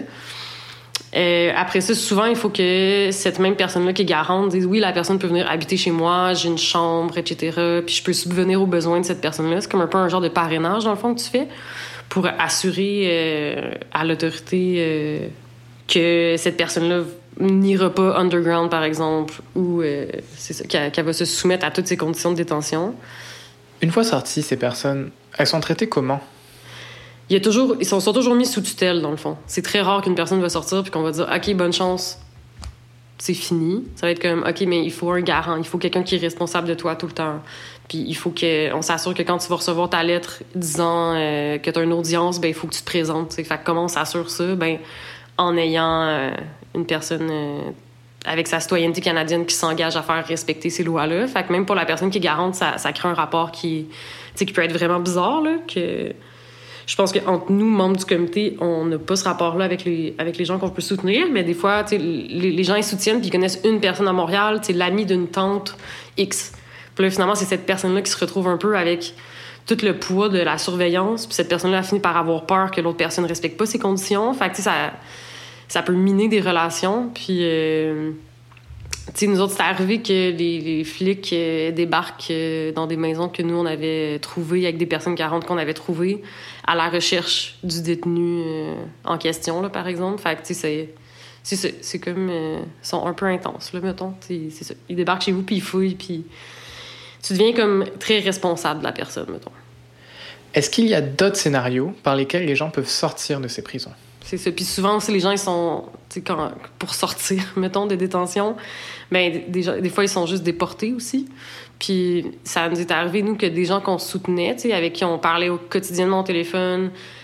Euh, après ça, souvent, il faut que cette même personne-là qui est garante dise « Oui, la personne peut venir habiter chez moi, j'ai une chambre, et cetera. Puis je peux subvenir aux besoins de cette personne-là. » C'est comme un peu un genre de parrainage, dans le fond, que tu fais pour assurer euh, à l'autorité euh, que cette personne-là n'ira pas underground, par exemple, ou euh, c'est ça, qu'elle, qu'elle va se soumettre à toutes ces conditions de détention. Une fois sorties, ces personnes, elles sont traitées comment? Il y a toujours, ils sont, sont toujours mis sous tutelle, dans le fond. C'est très rare qu'une personne va sortir puis qu'on va dire « OK, bonne chance, c'est fini. » Ça va être comme « OK, mais il faut un garant, il faut quelqu'un qui est responsable de toi tout le temps. Puis il faut qu'on s'assure que quand tu vas recevoir ta lettre disant euh, que tu as une audience, ben il faut que tu te présentes. T'sais. Fait que comment on s'assure ça? Ben, en ayant euh, une personne euh, avec sa citoyenneté canadienne qui s'engage à faire respecter ces lois-là. Fait que même pour la personne qui est garante, ça, ça crée un rapport qui, qui peut être vraiment bizarre, là, que... Je pense qu'entre nous, membres du comité, on n'a pas ce rapport-là avec les, avec les gens qu'on peut soutenir, mais des fois, les, les gens, ils soutiennent puis ils connaissent une personne à Montréal, l'ami d'une tante X. Puis là, finalement, c'est cette personne-là qui se retrouve un peu avec tout le poids de la surveillance, puis cette personne-là a fini par avoir peur que l'autre personne ne respecte pas ses conditions. Fait que, ça, ça peut miner des relations, puis... Euh, T'sais, nous autres, c'est arrivé que les, les flics euh, débarquent euh, dans des maisons que nous, on avait trouvées avec des personnes quarante qu'on avait trouvées à la recherche du détenu euh, en question, là, par exemple. Fait que, tu sais, c'est, c'est, c'est comme... Euh, ils sont un peu intenses, là, mettons. C'est ça. Ils débarquent chez vous, puis ils fouillent, puis tu deviens comme très responsable de la personne, mettons. Est-ce qu'il y a d'autres scénarios par lesquels les gens peuvent sortir de ces prisons? C'est ça. Puis souvent aussi, les gens, ils sont... Quand, pour sortir, mettons, de détention, ben, des, des fois, ils sont juste déportés aussi. Puis ça nous est arrivé, nous, que des gens qu'on soutenait, avec qui on parlait quotidiennement au téléphone,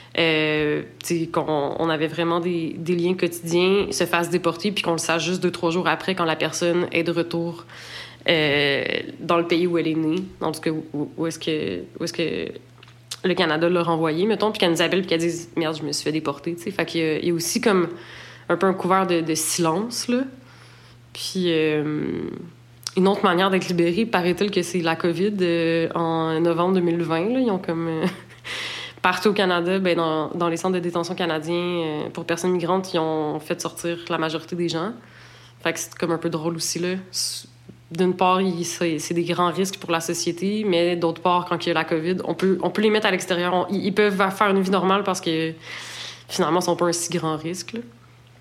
euh, qu'on on avait vraiment des, des liens quotidiens, se fasse déporter, puis qu'on le sache juste deux, trois jours après, quand la personne est de retour euh, dans le pays où elle est née, dans tout cas, où, où est-ce que, où est-ce que le Canada l'a renvoyée, mettons, puis qu'elle nous appelle, puis qu'elle dise « Merde, je me suis fait déporter », tu sais. Fait qu'il y a, il y a aussi comme un peu un couvert de, de silence, là. Puis euh, une autre manière d'être libéré, paraît-il que c'est la COVID euh, en novembre deux mille vingt, là. Ils ont comme... Euh, partout au Canada, ben dans, dans les centres de détention canadiens, euh, pour personnes migrantes, ils ont fait sortir la majorité des gens. Fait que c'est comme un peu drôle aussi, là. D'une part, il, c'est, c'est des grands risques pour la société, mais d'autre part, quand il y a la COVID, on peut, on peut les mettre à l'extérieur. On, ils peuvent faire une vie normale parce que, finalement, ils sont pas un si grand risque, là.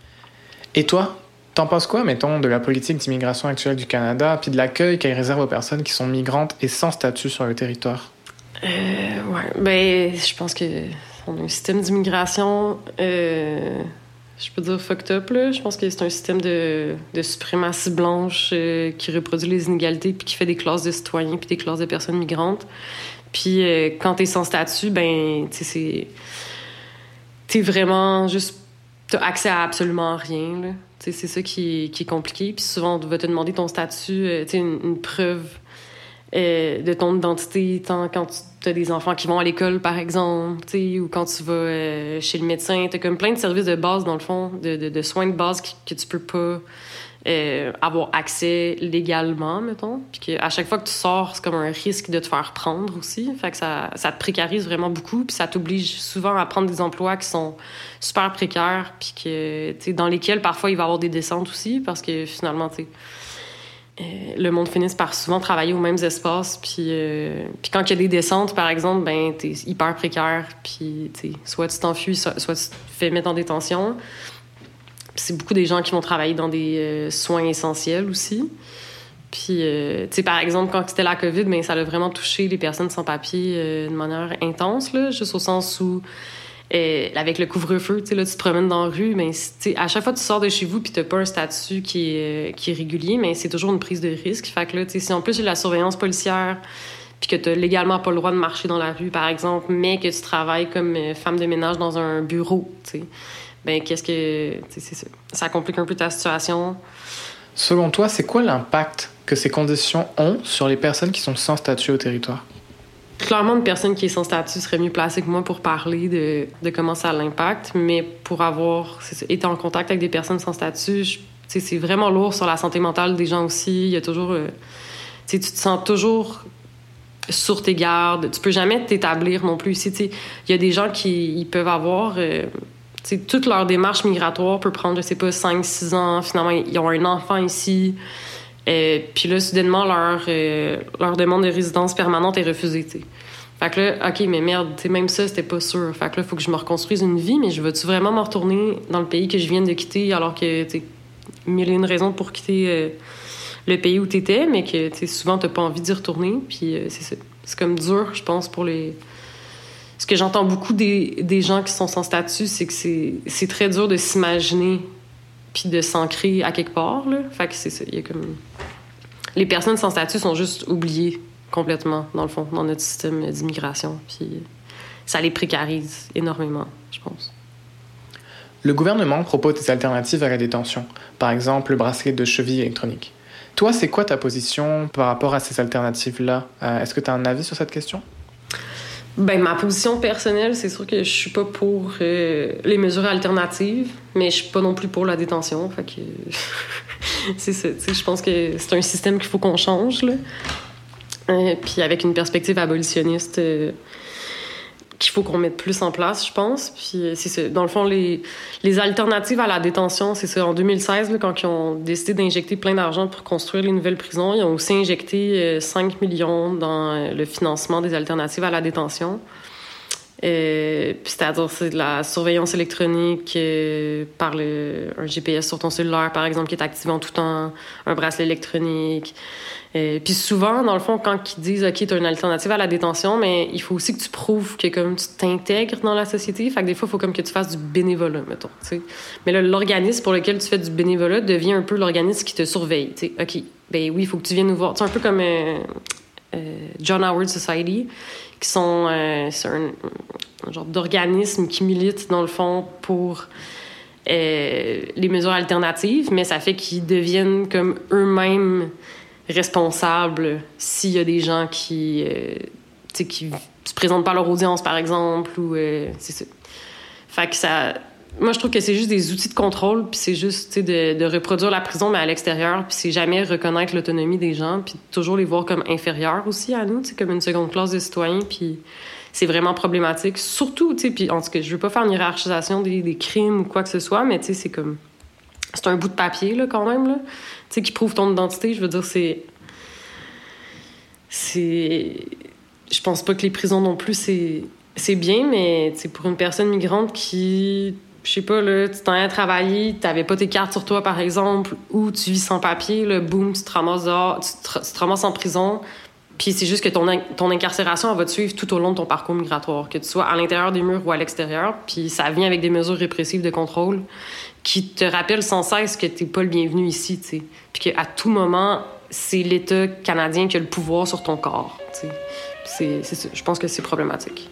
Et toi, t'en penses quoi, mettons, de la politique d'immigration actuelle du Canada, puis de l'accueil qu'elle réserve aux personnes qui sont migrantes et sans statut sur le territoire? Euh, ouais, ben, je pense que on a un système d'immigration, euh, je peux dire fucked up, là. Je pense que c'est un système de, de suprématie blanche euh, qui reproduit les inégalités puis qui fait des classes de citoyens puis des classes de personnes migrantes. Puis euh, quand t'es sans statut, ben, tu sais, c'est... T'es vraiment juste... T'as accès à absolument rien, là. Tu sais, c'est ça qui, qui est compliqué. Puis souvent, on va te demander ton statut, euh, tu sais, une, une preuve euh, de ton identité, tant quand tu as des enfants qui vont à l'école, par exemple, tu sais, ou quand tu vas euh, chez le médecin. T'as comme plein de services de base, dans le fond, de, de, de soins de base qui, que tu peux pas euh, avoir accès légalement, mettons. Puis qu'à chaque fois que tu sors, c'est comme un risque de te faire prendre aussi. Fait que ça, ça te précarise vraiment beaucoup, puis ça t'oblige souvent à prendre des emplois qui sont super précaires, puis que, tu sais, dans lesquels, parfois, il va y avoir des descentes aussi, parce que, finalement, tu sais, euh, le monde finit par souvent travailler aux mêmes espaces, puis, euh, puis quand il y a des descentes, par exemple, ben t'es hyper précaire, puis, tu sais, soit tu t'enfuis, soit, soit tu te fais mettre en détention. Puis c'est beaucoup des gens qui vont travailler dans des euh, soins essentiels aussi. Puis, euh, tu sais, par exemple, quand c'était la COVID, ben ça a vraiment touché les personnes sans papier euh, de manière intense, là, juste au sens où, euh, avec le couvre-feu, tu sais, là, tu te promènes dans la rue, mais tu sais, à chaque fois que tu sors de chez vous puis t'as pas un statut qui est, euh, qui est régulier, mais c'est toujours une prise de risque. Fait que là, tu sais, si en plus il y a la surveillance policière puis que t'as légalement pas le droit de marcher dans la rue, par exemple, mais que tu travailles comme euh, femme de ménage dans un bureau, tu sais, ben qu'est-ce que... Tu sais, c'est ça. Ça complique un peu ta situation. Selon toi, c'est quoi l'impact que ces conditions ont sur les personnes qui sont sans statut au territoire? Clairement, une personne qui est sans statut serait mieux placée que moi pour parler de, de comment ça l'impacte, mais pour avoir été en contact avec des personnes sans statut, je, c'est vraiment lourd sur la santé mentale des gens aussi. Il y a toujours... Euh, tu te sens toujours sur tes gardes. Tu peux jamais t'établir non plus ici. Il y a des gens qui ils peuvent avoir... Euh, T'sais, toute leur démarche migratoire peut prendre, je sais pas, cinq six ans. Finalement, ils ont un enfant ici. Euh, Puis là, soudainement, leur, euh, leur demande de résidence permanente est refusée. T'sais. Fait que là, OK, mais merde, même ça, c'était pas sûr. Fait que là, il faut que je me reconstruise une vie, mais je veux-tu vraiment me retourner dans le pays que je viens de quitter alors que, tu sais, mille et une raisons pour quitter euh, le pays où t'étais, mais que, tu sais, souvent, t'as pas envie d'y retourner. Puis euh, c'est ça. C'est comme dur, je pense, pour les... Ce que j'entends beaucoup des, des gens qui sont sans statut, c'est que c'est, c'est très dur de s'imaginer puis de s'ancrer à quelque part, là. Fait que c'est ça. Il y a comme... Les personnes sans statut sont juste oubliées complètement, dans le fond, dans notre système d'immigration. Puis ça les précarise énormément, je pense. Le gouvernement propose des alternatives à la détention. Par exemple, le bracelet de cheville électronique. Toi, c'est quoi ta position par rapport à ces alternatives-là? Euh, est-ce que tu as un avis sur cette question? Ben, ma position personnelle, c'est sûr que je suis pas pour euh, les mesures alternatives, mais je suis pas non plus pour la détention. Fait que c'est ça. Tu sais, je pense que c'est un système qu'il faut qu'on change, là. Euh, puis avec une perspective abolitionniste euh, qu'il faut qu'on mette plus en place, je pense. Puis c'est ça. Dans le fond, les, les alternatives à la détention, c'est ça. En deux mille seize, là, quand ils ont décidé d'injecter plein d'argent pour construire les nouvelles prisons, ils ont aussi injecté euh, cinq millions dans euh, le financement des alternatives à la détention. Euh, puis c'est-à-dire, c'est de la surveillance électronique euh, par le, un G P S sur ton cellulaire, par exemple, qui est activé en tout temps, un bracelet électronique. Euh, puis souvent, dans le fond, quand ils disent « OK, tu as une alternative à la détention », mais il faut aussi que tu prouves que comme tu t'intègres dans la société. Fait que des fois, il faut comme que tu fasses du bénévolat, mettons. T'sais. Mais là, l'organisme pour lequel tu fais du bénévolat devient un peu l'organisme qui te surveille. T'sais. OK, ben oui, il faut que tu viennes nous voir. C'est un peu comme euh, euh, John Howard Society, qui sont... Euh, c'est un, un genre d'organisme qui milite, dans le fond, pour euh, les mesures alternatives, mais ça fait qu'ils deviennent comme eux-mêmes responsables s'il y a des gens qui, euh, tu sais, qui se présentent pas à leur audience, par exemple, ou euh, c'est ça. Fait que ça... Moi, je trouve que c'est juste des outils de contrôle, puis c'est juste, tu sais, de, de reproduire la prison, mais à l'extérieur, puis c'est jamais reconnaître l'autonomie des gens, puis toujours les voir comme inférieurs aussi à nous, tu sais, comme une seconde classe de citoyens, puis c'est vraiment problématique. Surtout, tu sais, puis en tout cas, je veux pas faire une hiérarchisation des, des crimes ou quoi que ce soit, mais tu sais, c'est comme... C'est un bout de papier, là, quand même, là, tu sais, qui prouve ton identité. Je veux dire, c'est... C'est... Je pense pas que les prisons non plus, c'est, c'est bien, mais tu sais, pour une personne migrante qui... Je sais pas, là, tu t'en as travaillé, t'avais pas tes cartes sur toi, par exemple, ou tu vis sans papier, là, boum, tu te ramasses dehors, tu te, tu te ramasses en prison, puis c'est juste que ton, ton incarcération, elle va te suivre tout au long de ton parcours migratoire, que tu sois à l'intérieur des murs ou à l'extérieur, puis ça vient avec des mesures répressives de contrôle qui te rappellent sans cesse que t'es pas le bienvenu ici, tu sais, puis qu'à tout moment, c'est l'État canadien qui a le pouvoir sur ton corps, tu sais. C'est, c'est ça. Je pense que c'est problématique.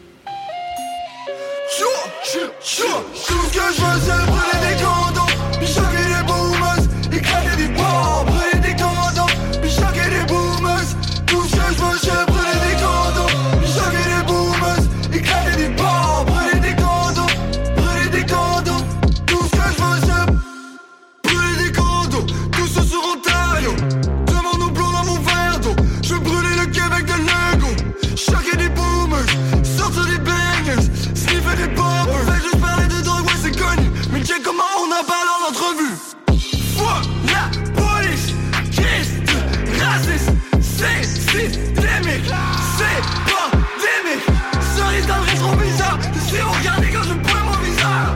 Chaud, chaud, chaud. Tout ce que je veux, c'est brûler des condoms, puis choquer des boomers, éclater des bombes, brûler des condoms, puis choquer des boomers. Tout ce que je veux, c'est brûler des condoms, puis choquer des boomers, éclater des bombes, brûler des condoms, brûler des condoms. Tout ce que je veux, c'est brûler des condoms, tout ça sur Ontario. Demande au blond dans mon verre d'eau, je veux brûler le Québec de Lego, choquer des boomers, sortir des bangers. Sniffer des pompes, on fait juste parler de drogue, ouais c'est connu. Mais check comment on en parle en entrevue. Fuck la police, Christ, raciste, c'est systémique, c'est pandémique. Cerise dans le rétro bizarre, si on regardait quand je pointe mon visage.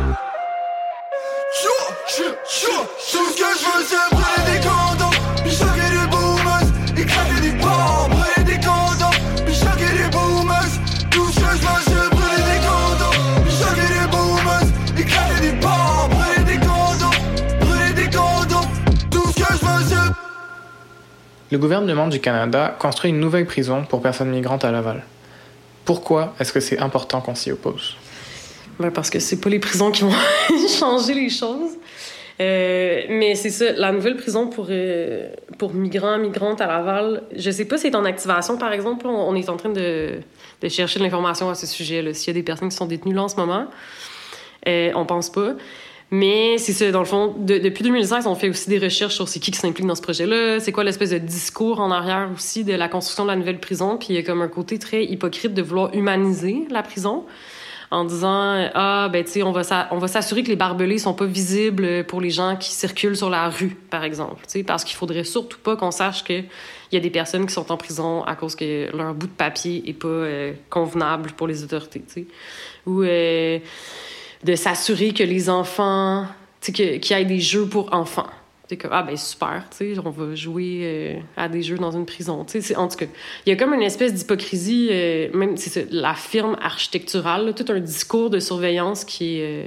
Chaud, chaud, chaud. Tout ce que je veux c'est brûler des condoms, puis choquer des boomers, éclater des bombes, brûler des condoms, puis choquer des boomers. Tout ce que je veux c'est brûler des condoms, puis choquer des boomers, éclater des bombes, brûler des condoms, brûler des condoms. Tout ce que je veux c'est... Le gouvernement du Canada construit une nouvelle prison pour personnes migrantes à Laval. Pourquoi est-ce que c'est important qu'on s'y oppose? Ben parce que c'est pas les prisons qui vont changer les choses. Euh, mais c'est ça, la nouvelle prison pour, euh, pour migrants, migrantes à Laval, je sais pas si c'est en activation, par exemple. On, on est en train de, de chercher de l'information à ce sujet-là. S'il y a des personnes qui sont détenues là en ce moment, euh, on pense pas. Mais c'est ça, dans le fond, de, depuis deux mille cinq, on fait aussi des recherches sur c'est qui qui s'implique dans ce projet-là, c'est quoi l'espèce de discours en arrière aussi de la construction de la nouvelle prison, puis il y a comme un côté très hypocrite de vouloir humaniser la prison, en disant « Ah, ben tu sais, on va on va s'assurer que les barbelés sont pas visibles pour les gens qui circulent sur la rue, par exemple. » Tu sais, parce qu'il faudrait surtout pas qu'on sache qu'il y a des personnes qui sont en prison à cause que leur bout de papier est pas euh, convenable pour les autorités, tu sais. Ou euh, de s'assurer que les enfants... Tu sais, qu'il y ait des jeux pour enfants. C'est comme, ah ben super, tu sais, on va jouer euh, à des jeux dans une prison. Tu sais, en tout cas, il y a comme une espèce d'hypocrisie, euh, même, c'est la firme architecturale, là, tout un discours de surveillance qui est, euh,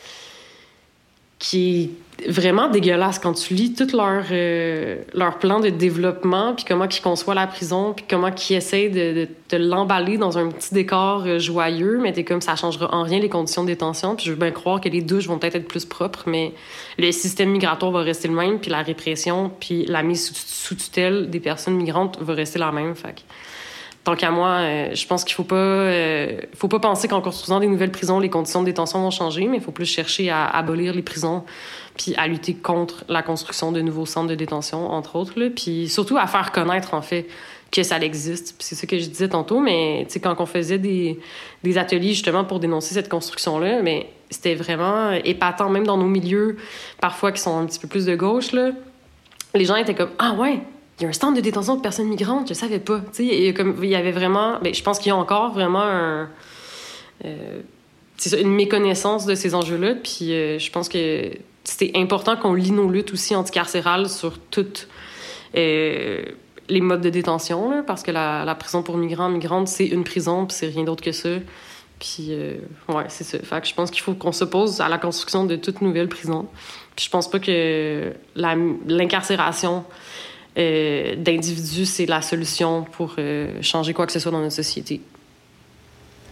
qui est vraiment dégueulasse quand tu lis tout leur, euh, leur plan de développement, puis comment ils conçoivent la prison, puis comment ils essaient de, de, de l'emballer dans un petit décor euh, joyeux, mais t'es comme, ça changera en rien les conditions de détention, puis je veux bien croire que les douches vont peut-être être plus propres, mais le système migratoire va rester le même, puis la répression, puis la mise sous, sous tutelle des personnes migrantes va rester la même. Fait que, tant qu'à moi, euh, je pense qu'il faut pas, euh, faut pas penser qu'en construisant des nouvelles prisons, les conditions de détention vont changer, mais il faut plus chercher à abolir les prisons, puis à lutter contre la construction de nouveaux centres de détention, entre autres, là, puis surtout à faire connaître, en fait, que ça existe. Puis c'est ça que je disais tantôt, mais tu sais, quand on faisait des, des ateliers, justement, pour dénoncer cette construction-là, mais c'était vraiment épatant, même dans nos milieux, parfois, qui sont un petit peu plus de gauche, là. Les gens étaient comme « Ah ouais, il y a un centre de détention de personnes migrantes, je savais pas. » Tu sais, il y avait vraiment... Ben, je pense qu'il y a encore vraiment un... Euh, c'est ça, une méconnaissance de ces enjeux-là, puis euh, je pense que c'est important qu'on lie nos luttes aussi anticarcérales sur toutes euh, les modes de détention, là, parce que la, la prison pour migrants, migrantes, c'est une prison, puis c'est rien d'autre que ça. Puis, euh, ouais, c'est ça. Fait que je pense qu'il faut qu'on s'oppose à la construction de toute nouvelle prison. Puis je pense pas que la, l'incarcération euh, d'individus, c'est la solution pour euh, changer quoi que ce soit dans notre société.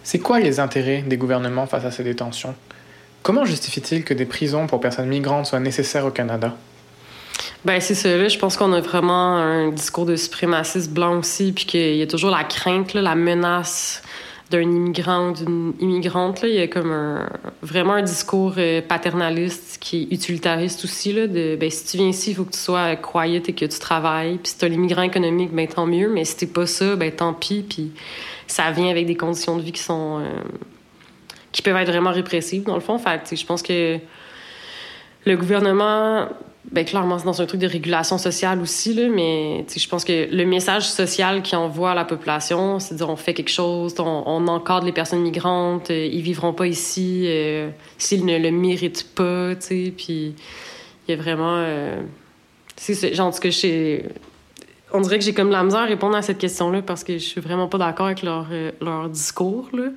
C'est quoi les intérêts des gouvernements face à ces détentions? Comment justifie-t-il que des prisons pour personnes migrantes soient nécessaires au Canada? Ben c'est ça, là. Je pense qu'on a vraiment un discours de suprémacisme blanc aussi, puis qu'il y a toujours la crainte, là, la menace d'un immigrant ou d'une immigrante. Là. Il y a comme un, vraiment un discours euh, paternaliste qui est utilitariste aussi. Là, de, ben, si tu viens ici, il faut que tu sois quiet et que tu travailles. Puis si tu es l'immigrant économique, ben, tant mieux. Mais si t'es pas ça, ben, tant pis. Puis ça vient avec des conditions de vie qui sont... Euh, qui peuvent être vraiment répressives, dans le fond. Fait que, je pense que le gouvernement... Ben clairement, c'est dans un truc de régulation sociale aussi, là, mais je pense que le message social qu'il envoie à la population, c'est de dire on fait quelque chose, on, on encadre les personnes migrantes, euh, ils vivront pas ici euh, s'ils ne le méritent pas, tu sais, puis il y a vraiment... Euh, c'est genre, en tout cas, je on dirait que j'ai comme la misère à répondre à cette question-là parce que je suis vraiment pas d'accord avec leur, euh, leur discours, là.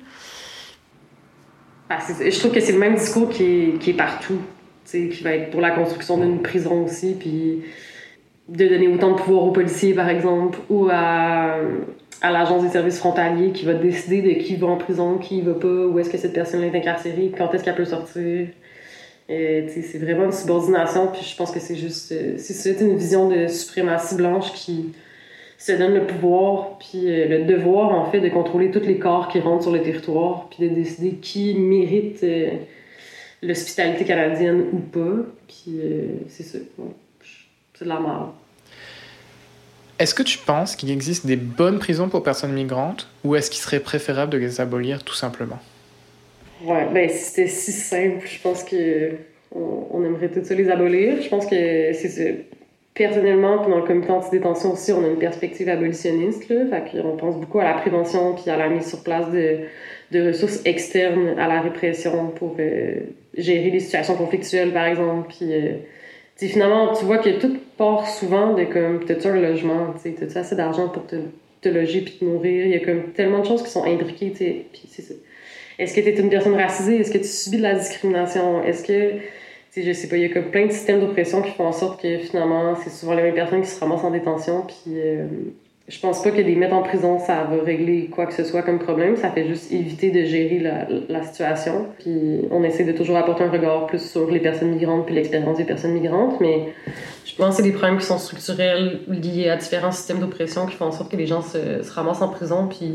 Ben, je trouve que c'est le même discours qui est, qui est partout. T'sais, qui va être pour la construction d'une prison aussi, puis de donner autant de pouvoir aux policiers, par exemple, ou à, à l'Agence des services frontaliers qui va décider de qui va en prison, qui va pas, où est-ce que cette personne est incarcérée, quand est-ce qu'elle peut sortir. Et, c'est vraiment une subordination, puis je pense que c'est juste... C'est, c'est une vision de suprématie blanche qui se donne le pouvoir, puis le devoir, en fait, de contrôler tous les corps qui rentrent sur le territoire, puis de décider qui mérite... Euh, l'hospitalité canadienne ou pas, puis euh, c'est ça. Ouais. C'est de la merde. Est-ce que tu penses qu'il existe des bonnes prisons pour personnes migrantes, ou est-ce qu'il serait préférable de les abolir tout simplement? Ouais, ben si c'était si simple, je pense que on, on aimerait tout ça les abolir. Je pense que c'est ça. Personnellement, puis dans le comité anti-détention aussi, on a une perspective abolitionniste, là, fait qu'on pense beaucoup à la prévention puis à la mise sur place de, de ressources externes à la répression pour euh, gérer les situations conflictuelles, par exemple. Puis, euh, finalement, tu vois que tout part souvent de comme, t'as-tu un logement, t'as-tu assez d'argent pour te, te loger puis te nourrir? Il y a comme tellement de choses qui sont imbriquées, t'sais, puis c'est ça. Est-ce que t'es une personne racisée? Est-ce que tu subis de la discrimination? Est-ce que... T'sais, je sais pas, il y a comme plein de systèmes d'oppression qui font en sorte que finalement, c'est souvent les mêmes personnes qui se ramassent en détention. Puis euh, je pense pas que les mettre en prison, ça va régler quoi que ce soit comme problème. Ça fait juste éviter de gérer la, la situation. Puis on essaie de toujours apporter un regard plus sur les personnes migrantes puis l'expérience des personnes migrantes. Mais je pense que c'est des problèmes qui sont structurels liés à différents systèmes d'oppression qui font en sorte que les gens se, se ramassent en prison. Puis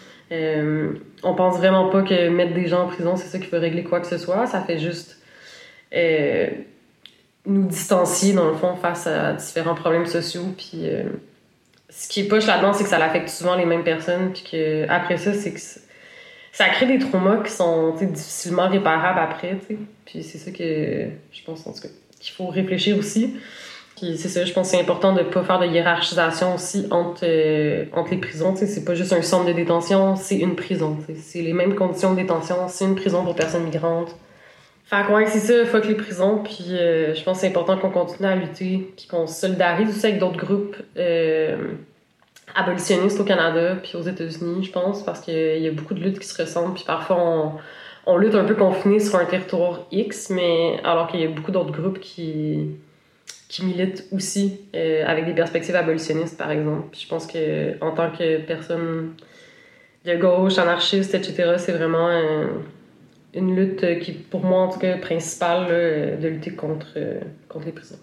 euh, on pense vraiment pas que mettre des gens en prison, c'est ça qui peut régler quoi que ce soit. Ça fait juste... Euh, nous distancier dans le fond face à différents problèmes sociaux, puis euh, ce qui est poche là-dedans, c'est que ça affecte souvent les mêmes personnes, puis que après ça, c'est que ça crée des traumas qui sont difficilement réparables après, t'sais. Puis c'est ça que je pense en tout cas qu'il faut réfléchir aussi. Puis c'est ça, je pense que c'est important de pas faire de hiérarchisation aussi entre, euh, entre les prisons, t'sais. C'est pas juste un centre de détention, c'est une prison, t'sais. C'est les mêmes conditions de détention, c'est une prison pour personnes migrantes. Fait que ouais, c'est ça, fuck les prisons, puis euh, je pense que c'est important qu'on continue à lutter, puis qu'on se solidarise aussi avec d'autres groupes euh, abolitionnistes au Canada, puis aux États-Unis, je pense, parce qu'il y a beaucoup de luttes qui se ressemblent, puis parfois on, on lutte un peu confiné sur un territoire X, mais alors qu'il y a beaucoup d'autres groupes qui, qui militent aussi euh, avec des perspectives abolitionnistes, par exemple. Puis je pense que en tant que personne de gauche, anarchiste, et cetera, c'est vraiment... Euh, une lutte qui, pour moi, en tout cas, principale, là, de lutter contre, euh, contre les prisons.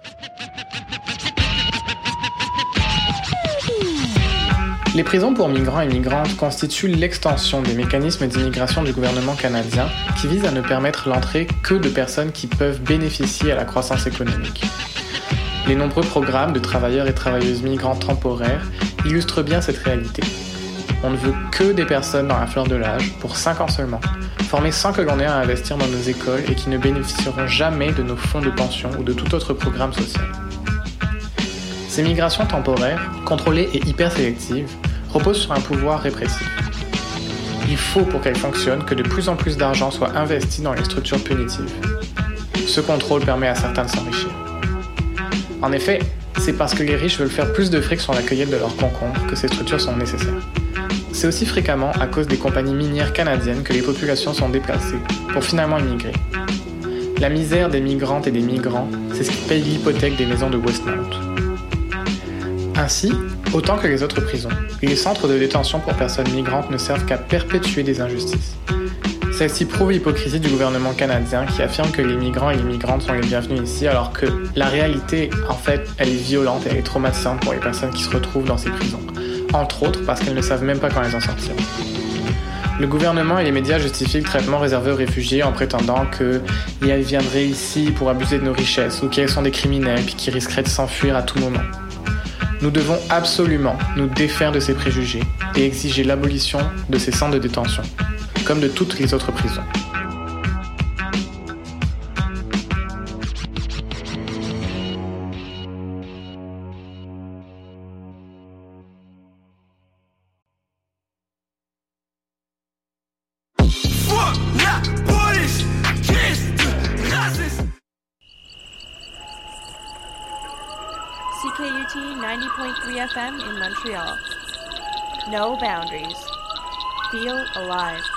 Les prisons pour migrants et migrantes constituent l'extension des mécanismes d'immigration du gouvernement canadien qui visent à ne permettre l'entrée que de personnes qui peuvent bénéficier à la croissance économique. Les nombreux programmes de travailleurs et travailleuses migrantes temporaires illustrent bien cette réalité. On ne veut que des personnes dans la fleur de l'âge, pour cinq ans seulement, formées sans que l'on ait à investir dans nos écoles et qui ne bénéficieront jamais de nos fonds de pension ou de tout autre programme social. Ces migrations temporaires, contrôlées et hyper sélectives, reposent sur un pouvoir répressif. Il faut, pour qu'elles fonctionnent, que de plus en plus d'argent soit investi dans les structures punitives. Ce contrôle permet à certains de s'enrichir. En effet, c'est parce que les riches veulent faire plus de fric sur la cueillette de leurs concombres que ces structures sont nécessaires. C'est aussi fréquemment à cause des compagnies minières canadiennes que les populations sont déplacées, pour finalement immigrer. La misère des migrantes et des migrants, c'est ce qui paye l'hypothèque des maisons de Westmount. Ainsi, Autant que les autres prisons, les centres de détention pour personnes migrantes ne servent qu'à perpétuer des injustices. Celle-ci prouve l'hypocrisie du gouvernement canadien qui affirme que les migrants et les migrantes sont les bienvenus ici, alors que la réalité, en fait, elle est violente et elle est traumatisante pour les personnes qui se retrouvent dans ces prisons. Entre autres parce qu'elles ne savent même pas quand elles en sortiront. Le gouvernement et les médias justifient le traitement réservé aux réfugiés en prétendant qu'elles viendraient ici pour abuser de nos richesses ou qu'elles sont des criminels puis qu'ils risqueraient de s'enfuir à tout moment. Nous devons absolument nous défaire de ces préjugés et exiger l'abolition de ces centres de détention, comme de toutes les autres prisons. C K U T ninety point three F M in Montreal. No boundaries. Feel alive.